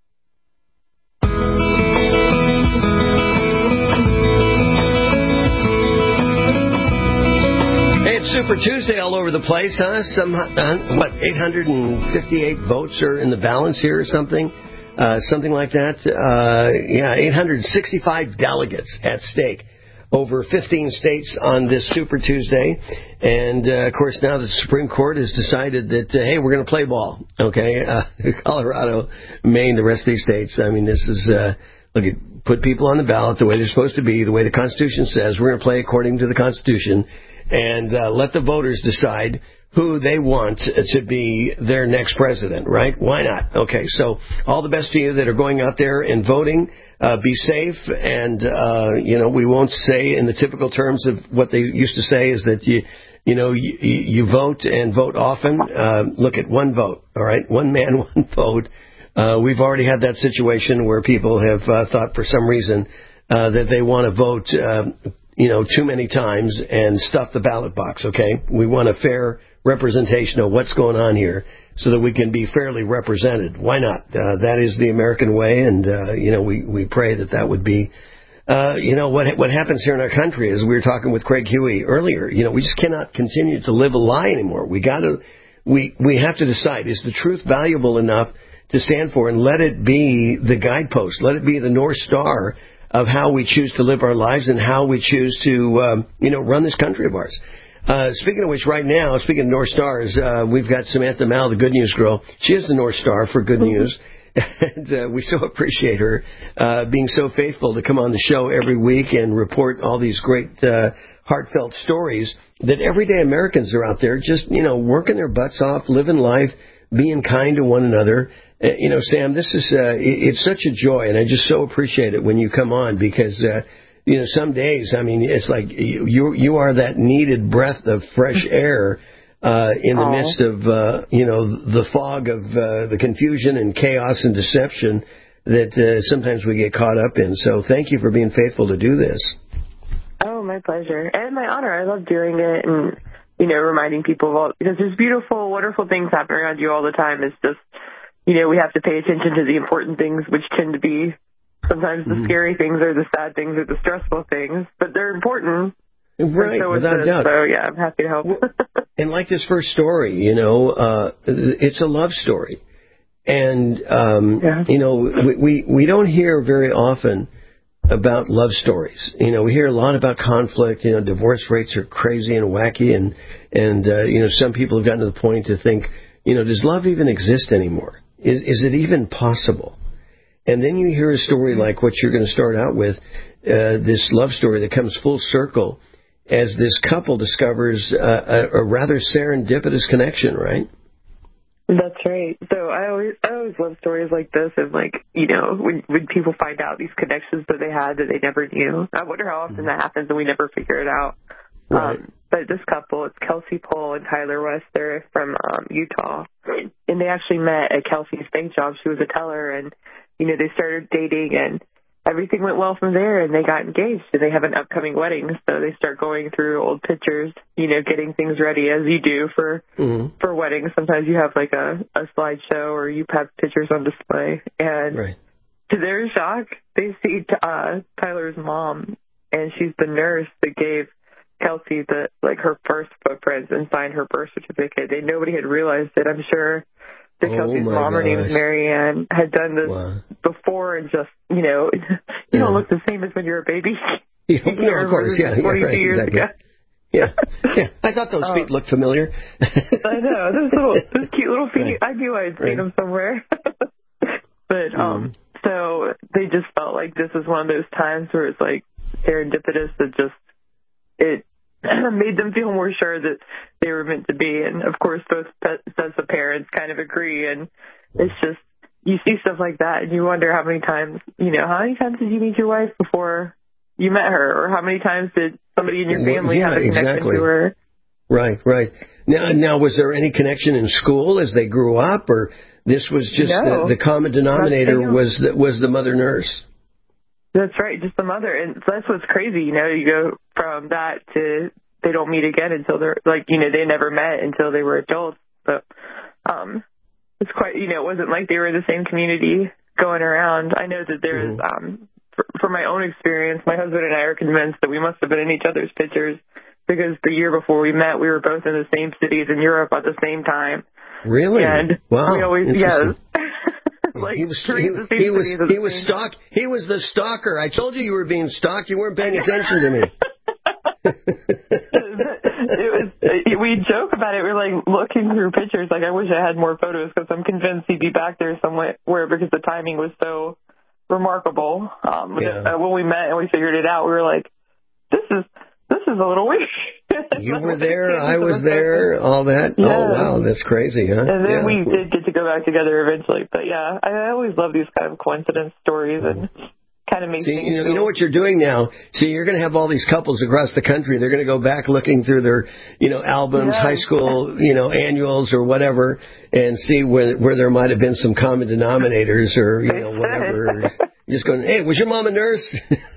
Super Tuesday all over the place, huh? Some, uh, what, eight hundred fifty-eight votes are in the balance here or something? Uh, something like that. Uh, yeah, eight hundred sixty-five delegates at stake over fifteen states on this Super Tuesday. And, uh, of course, now the Supreme Court has decided that, uh, hey, we're going to play ball, okay? Uh, Colorado, Maine, the rest of these states. I mean, this is, uh, look, put people on the ballot the way they're supposed to be, the way the Constitution says. We're going to play according to the Constitution. And uh, let the voters decide who they want to be their next president, right? Why not? Okay, so all the best to you that are going out there and voting. Uh, be safe, and, uh, you know, we won't say in the typical terms of what they used to say is that you, you know, you, you vote and vote often. Uh, look at one vote, all right? One man, one vote. Uh, we've already had that situation where people have uh, thought for some reason uh, that they want to vote uh you know, too many times and stuff the ballot box, okay? We want a fair representation of what's going on here so that we can be fairly represented. Why not? Uh, that is the American way, and, uh, you know, we, we pray that that would be, uh, you know, what what happens here in our country, as we were talking with Craig Huey earlier, you know, we just cannot continue to live a lie anymore. We got to, we, we have to decide, is the truth valuable enough to stand for, and let it be the guidepost, let it be the North Star of how we choose to live our lives and how we choose to, um, you know, run this country of ours. Uh, speaking of which, right now, speaking of North Stars, uh, we've got Samantha Mal, the Good News Girl. She is the North Star for good news. And uh, we so appreciate her uh, being so faithful to come on the show every week and report all these great uh, heartfelt stories that everyday Americans are out there just, you know, working their butts off, living life, being kind to one another. Uh, you know, Sam, this is, uh, it, it's such a joy, and I just so appreciate it when you come on because, uh, you know, some days, I mean, it's like you, you, you are that needed breath of fresh air uh, in the Aww. midst of, uh, you know, the fog of uh, the confusion and chaos and deception that uh, sometimes we get caught up in. So thank you for being faithful to do this. Oh, my pleasure. And my honor. I love doing it and, you know, reminding people of all, because there's beautiful, wonderful things happening around you all the time. It's just, you know, we have to pay attention to the important things, which tend to be sometimes the mm. scary things or the sad things or the stressful things, but they're important. Right, so without a doubt. So, yeah, I'm happy to help. And like this first story, you know, uh, it's a love story. And, um, yeah. you know, we, we, we don't hear very often about love stories. You know, we hear a lot about conflict. You know, divorce rates are crazy and wacky, and and uh, you know, some people have gotten to the point to think, you know, does love even exist anymore? Is is it even possible? And then you hear a story like what you're going to start out with, uh, this love story that comes full circle as this couple discovers uh, a, a rather serendipitous connection, right? That's right. So I always I always love stories like this, and like, you know, when when people find out these connections that they had that they never knew. I wonder how often that happens and we never figure it out. Right. Um, but this couple, it's Kelsey Pohl and Tyler West. They're from um, Utah, and they actually met at Kelsey's bank job. She was a teller, and you know, they started dating, and everything went well from there, and they got engaged, and they have an upcoming wedding. So they start going through old pictures, you know, getting things ready as you do for mm-hmm. for weddings. Sometimes you have like a, a slideshow, or you have pictures on display. And right. to their shock, they see uh, Tyler's mom, and she's the nurse that gave Kelsey the like her first footprints and signed her birth certificate. They nobody had realized it. I'm sure that oh Kelsey's mom, her name is Marianne, had done this wow. before, and just, you know, you yeah. don't look the same as when you're a baby. Yeah, no, of course, yeah, yeah, right, years exactly. ago. Yeah, yeah. I thought those um, feet looked familiar. I know, those little, those cute little feet. Right. I knew I'd seen right. them somewhere. But um, mm. so they just felt like this was one of those times where it's like serendipitous that just it made them feel more sure that they were meant to be. And of course, both sets of parents kind of agree. And it's just, you see stuff like that and you wonder how many times, you know, how many times did you meet your wife before you met her? Or how many times did somebody in your family yeah, have a connection exactly. to her? Right, right. Now, now, was there any connection in school as they grew up, or this was just No. the, the common denominator was the, was the mother nurse? That's right, just the mother. And that's what's crazy, you know, you go from that to they don't meet again until they're, like, you know, they never met until they were adults. So um, it's quite, you know, it wasn't like they were in the same community going around. I know that there's, mm-hmm. um, for, for my own experience, my husband and I are convinced that we must have been in each other's pictures because the year before we met, we were both in the same cities in Europe at the same time. Really? And wow. we always, yes. Like, he was he, he was he was stalk he was the stalker. I told you you were being stalked. You weren't paying attention to me. It was. We joke about it. We're like looking through pictures. Like, I wish I had more photos because I'm convinced he'd be back there somewhere. Where because the timing was so remarkable. Um, yeah. When we met and we figured it out, we were like, "This is this is a little weird." You were there, I was there, all that. Yeah. Oh, wow, that's crazy, huh? And then yeah. we did get to go back together eventually. But yeah, I always love these kind of coincidence stories and kind of makes See, things you know, feel... you know what you're doing now? See, you're going to have all these couples across the country. They're going to go back looking through their, you know, albums, yes. high school, you know, annuals or whatever, and see where where there might have been some common denominators or, you know, whatever. Just going, hey, was your mom a nurse?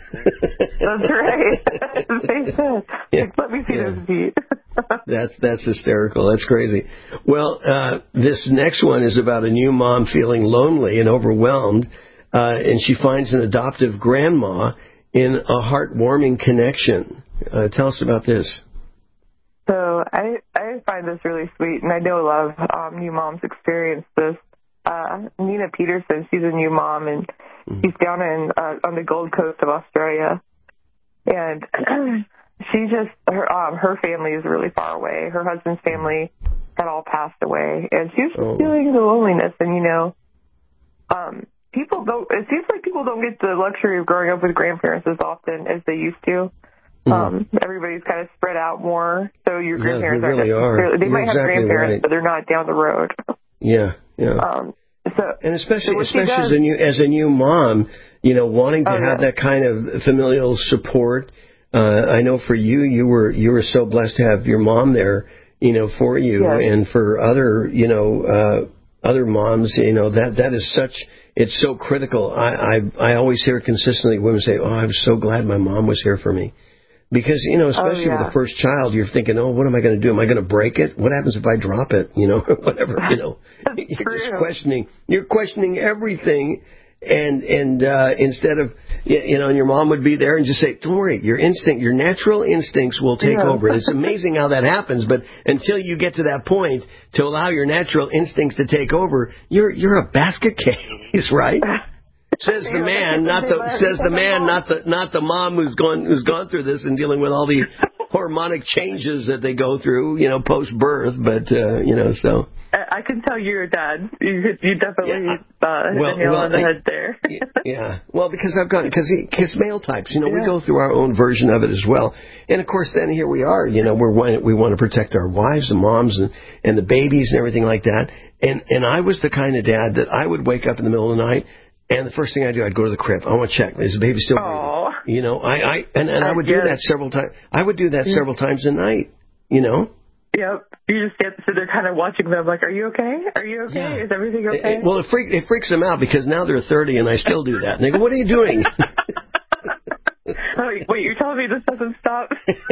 That's right. They said, yeah. like, let me see yeah. those feet. That's that's hysterical. That's crazy. Well, uh, this next one is about a new mom feeling lonely and overwhelmed, uh, and she finds an adoptive grandma in a heartwarming connection. Uh, tell us about this. So I I find this really sweet, and I know a lot of um, new moms experience this. Uh, Nina Peterson, she's a new mom, and mm-hmm. she's down in uh, on the Gold Coast of Australia, and she just her um her family is really far away. Her husband's family had all passed away, and she's just oh. feeling the loneliness. And you know, um, people don't. It seems like people don't get the luxury of growing up with grandparents as often as they used to. Mm-hmm. Um, everybody's kind of spread out more, so your grandparents yeah, they really aren't necessarily. are. They You're might have exactly grandparents, right. but they're not down the road. Yeah, yeah. Um, so, and especially, so especially does, as a new as a new mom, you know, wanting to oh, have yeah. that kind of familial support. Uh, I know for you, you were you were so blessed to have your mom there, you know, for you, yes. and for other, you know, uh, other moms, you know, that that is such. It's so critical. I I, I always hear consistently women say, "Oh, I'm so glad my mom was here for me." Because, you know, especially oh, yeah. with the first child, you're thinking, oh, what am I going to do? Am I going to break it? What happens if I drop it? You know, whatever, you know. You're true. just questioning. You're questioning everything. And and uh, instead of, you know, and your mom would be there and just say, don't worry, your instinct, your natural instincts will take yeah. over. And it's amazing how that happens. But until you get to that point to allow your natural instincts to take over, you're you're a basket case, right? Says the man, not the says the man, not the not the mom who's gone who's gone through this and dealing with all the hormonic changes that they go through, you know, post birth. But uh, you know, so I can tell you're a dad. You you definitely yeah. uh, hit well, the nail well, on the I, head there. yeah, well, because I've got because because male types, you know, yeah. we go through our own version of it as well. And of course, then here we are, you know, we're we want to protect our wives and moms and and the babies and everything like that. And and I was the kind of dad that I would wake up in the middle of the night. And the first thing I do, I'd go to the crib. I want to check. Is the baby still breathing? You know, I, I and, and I would do that several times. I would do that yeah. several times a night, you know? Yep. You just get to sit there kind of watching them like, are you okay? Are you okay? Yeah. Is everything okay? It, it, well, it, freak, it freaks them out because now they're thirty and I still do that. And they go, what are you doing? Like, wait, you're telling me this doesn't stop?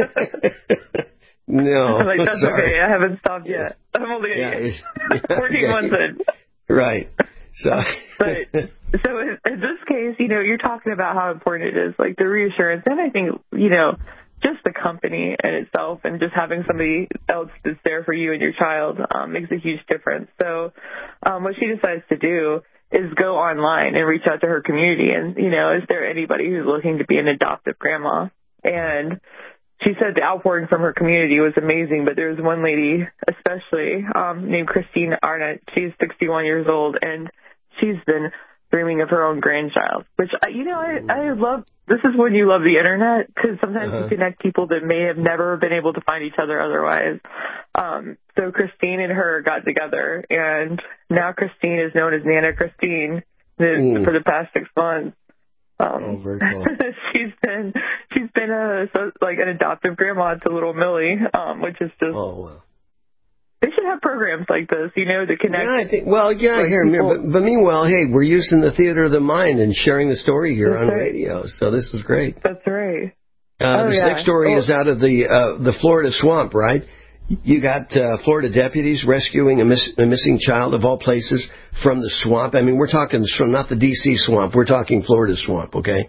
No. I'm like, that's sorry. okay. I haven't stopped yet. I'm only yeah. fourteen okay. months in. Right. So, but so in, in this case, you know, you're talking about how important it is, like the reassurance, and I think, you know, just the company in itself, and just having somebody else that's there for you and your child um, makes a huge difference. So, um, what she decides to do is go online and reach out to her community, and you know, is there anybody who's looking to be an adoptive grandma? And she said the outpouring from her community was amazing, but there was one lady, especially um, named Christine Arnott. She's sixty-one years old, and she's been dreaming of her own grandchild, which, you know, I, I love. This is when you love the internet, because sometimes uh-huh. you connect people that may have never been able to find each other otherwise. Um, so Christine and her got together, and now Christine is known as Nana Christine mm. for the past six months. Um, oh, very cool. she's been she's been a so, like an adoptive grandma to little Millie, um, which is just. Oh wow. They should have programs like this, you know, to connect. Yeah, I think. Well, yeah, like here, but, but meanwhile, hey, we're using the theater of the mind and sharing the story here That's on right. radio, so this is great. That's right. Uh, oh, this yeah. next story oh. is out of the uh, the Florida swamp, right? You got uh, Florida deputies rescuing a, miss, a missing child of all places from the swamp. I mean, we're talking from not the D C swamp. We're talking Florida swamp, okay?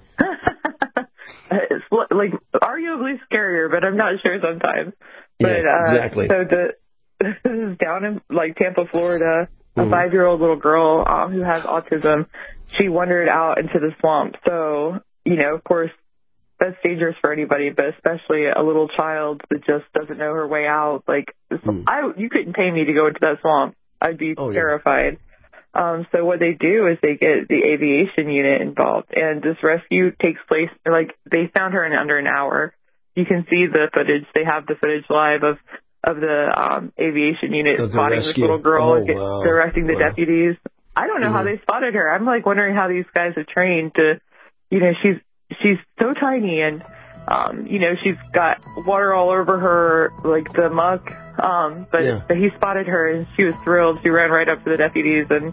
It's like arguably scarier, but I'm not sure sometimes. But, yeah, uh, exactly. So the this is down in like Tampa, Florida. A mm-hmm. five-year-old little girl um, who has autism. She wandered out into the swamp. So you know, of course, that's dangerous for anybody, but especially a little child that just doesn't know her way out. Like, mm. I, you couldn't pay me to go into that swamp. I'd be oh, terrified. Yeah. Um, so what they do is they get the aviation unit involved, and this rescue takes place, like, they found her in under an hour. You can see the footage. They have the footage live of, of the um, aviation unit of spotting rescue. this little girl oh, and get, wow. directing the wow. deputies. I don't know mm-hmm. how they spotted her. I'm, like, wondering how these guys are trained to, you know, she's, she's so tiny, and, um, you know, she's got water all over her, like the muck. Um, but, yeah. but he spotted her, and she was thrilled. She ran right up to the deputies and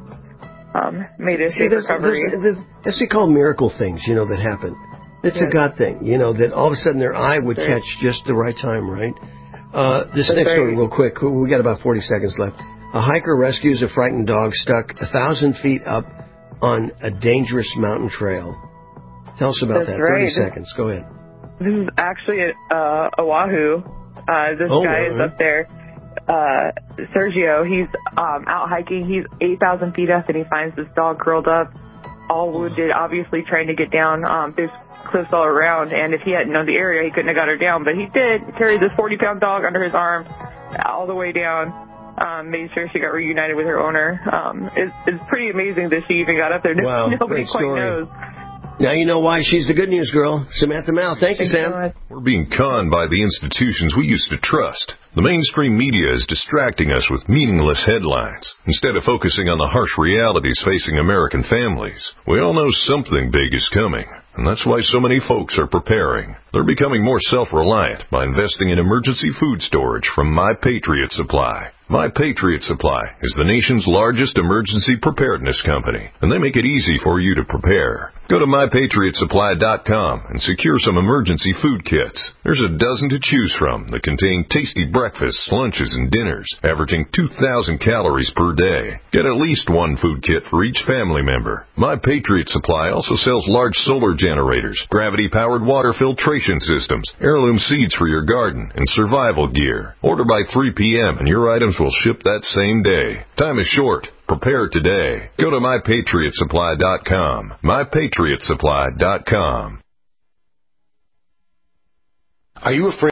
um, made a See, safe there's, recovery. There's, there's, that's what we call miracle things, you know, that happen. It's yes. a God thing, you know, that all of a sudden their eye would right. catch just the right time, right? Uh, this That's next right. story, real quick. We got about forty seconds left. A hiker rescues a frightened dog stuck a thousand feet up on a dangerous mountain trail. Tell us about That's that. Right. thirty seconds. Go ahead. This is actually at uh, Oahu. Uh, this oh, guy right. is up there. Uh, Sergio, he's um, out hiking. He's eight thousand feet up, and he finds this dog curled up, all wounded, obviously trying to get down. Um, there's cliffs all around, and if he hadn't known the area, he couldn't have got her down. But he did. He carried this forty-pound dog under his arm all the way down. Um, made sure she got reunited with her owner. Um, it's, it's pretty amazing that she even got up there. Wow, Nobody great quite story. knows. Now you know why she's the good news girl. Samantha Mal. Thank you, Sam. So We're being conned by the institutions we used to trust. The mainstream media is distracting us with meaningless headlines instead of focusing on the harsh realities facing American families. We all know something big is coming, and that's why so many folks are preparing. They're becoming more self-reliant by investing in emergency food storage from My Patriot Supply. My Patriot Supply is the nation's largest emergency preparedness company, and they make it easy for you to prepare. Go to my patriot supply dot com and secure some emergency food kits. There's a dozen to choose from that contain tasty breakfasts, lunches, and dinners, averaging two thousand calories per day. Get at least one food kit for each family member. My Patriot Supply also sells large solar generators, gravity-powered water filtration systems, heirloom seeds for your garden, and survival gear. Order by three p.m. and your items items will ship that same day. Time is short. Prepare today. Go to my patriot supply dot com. my patriot supply dot com. Are you afraid?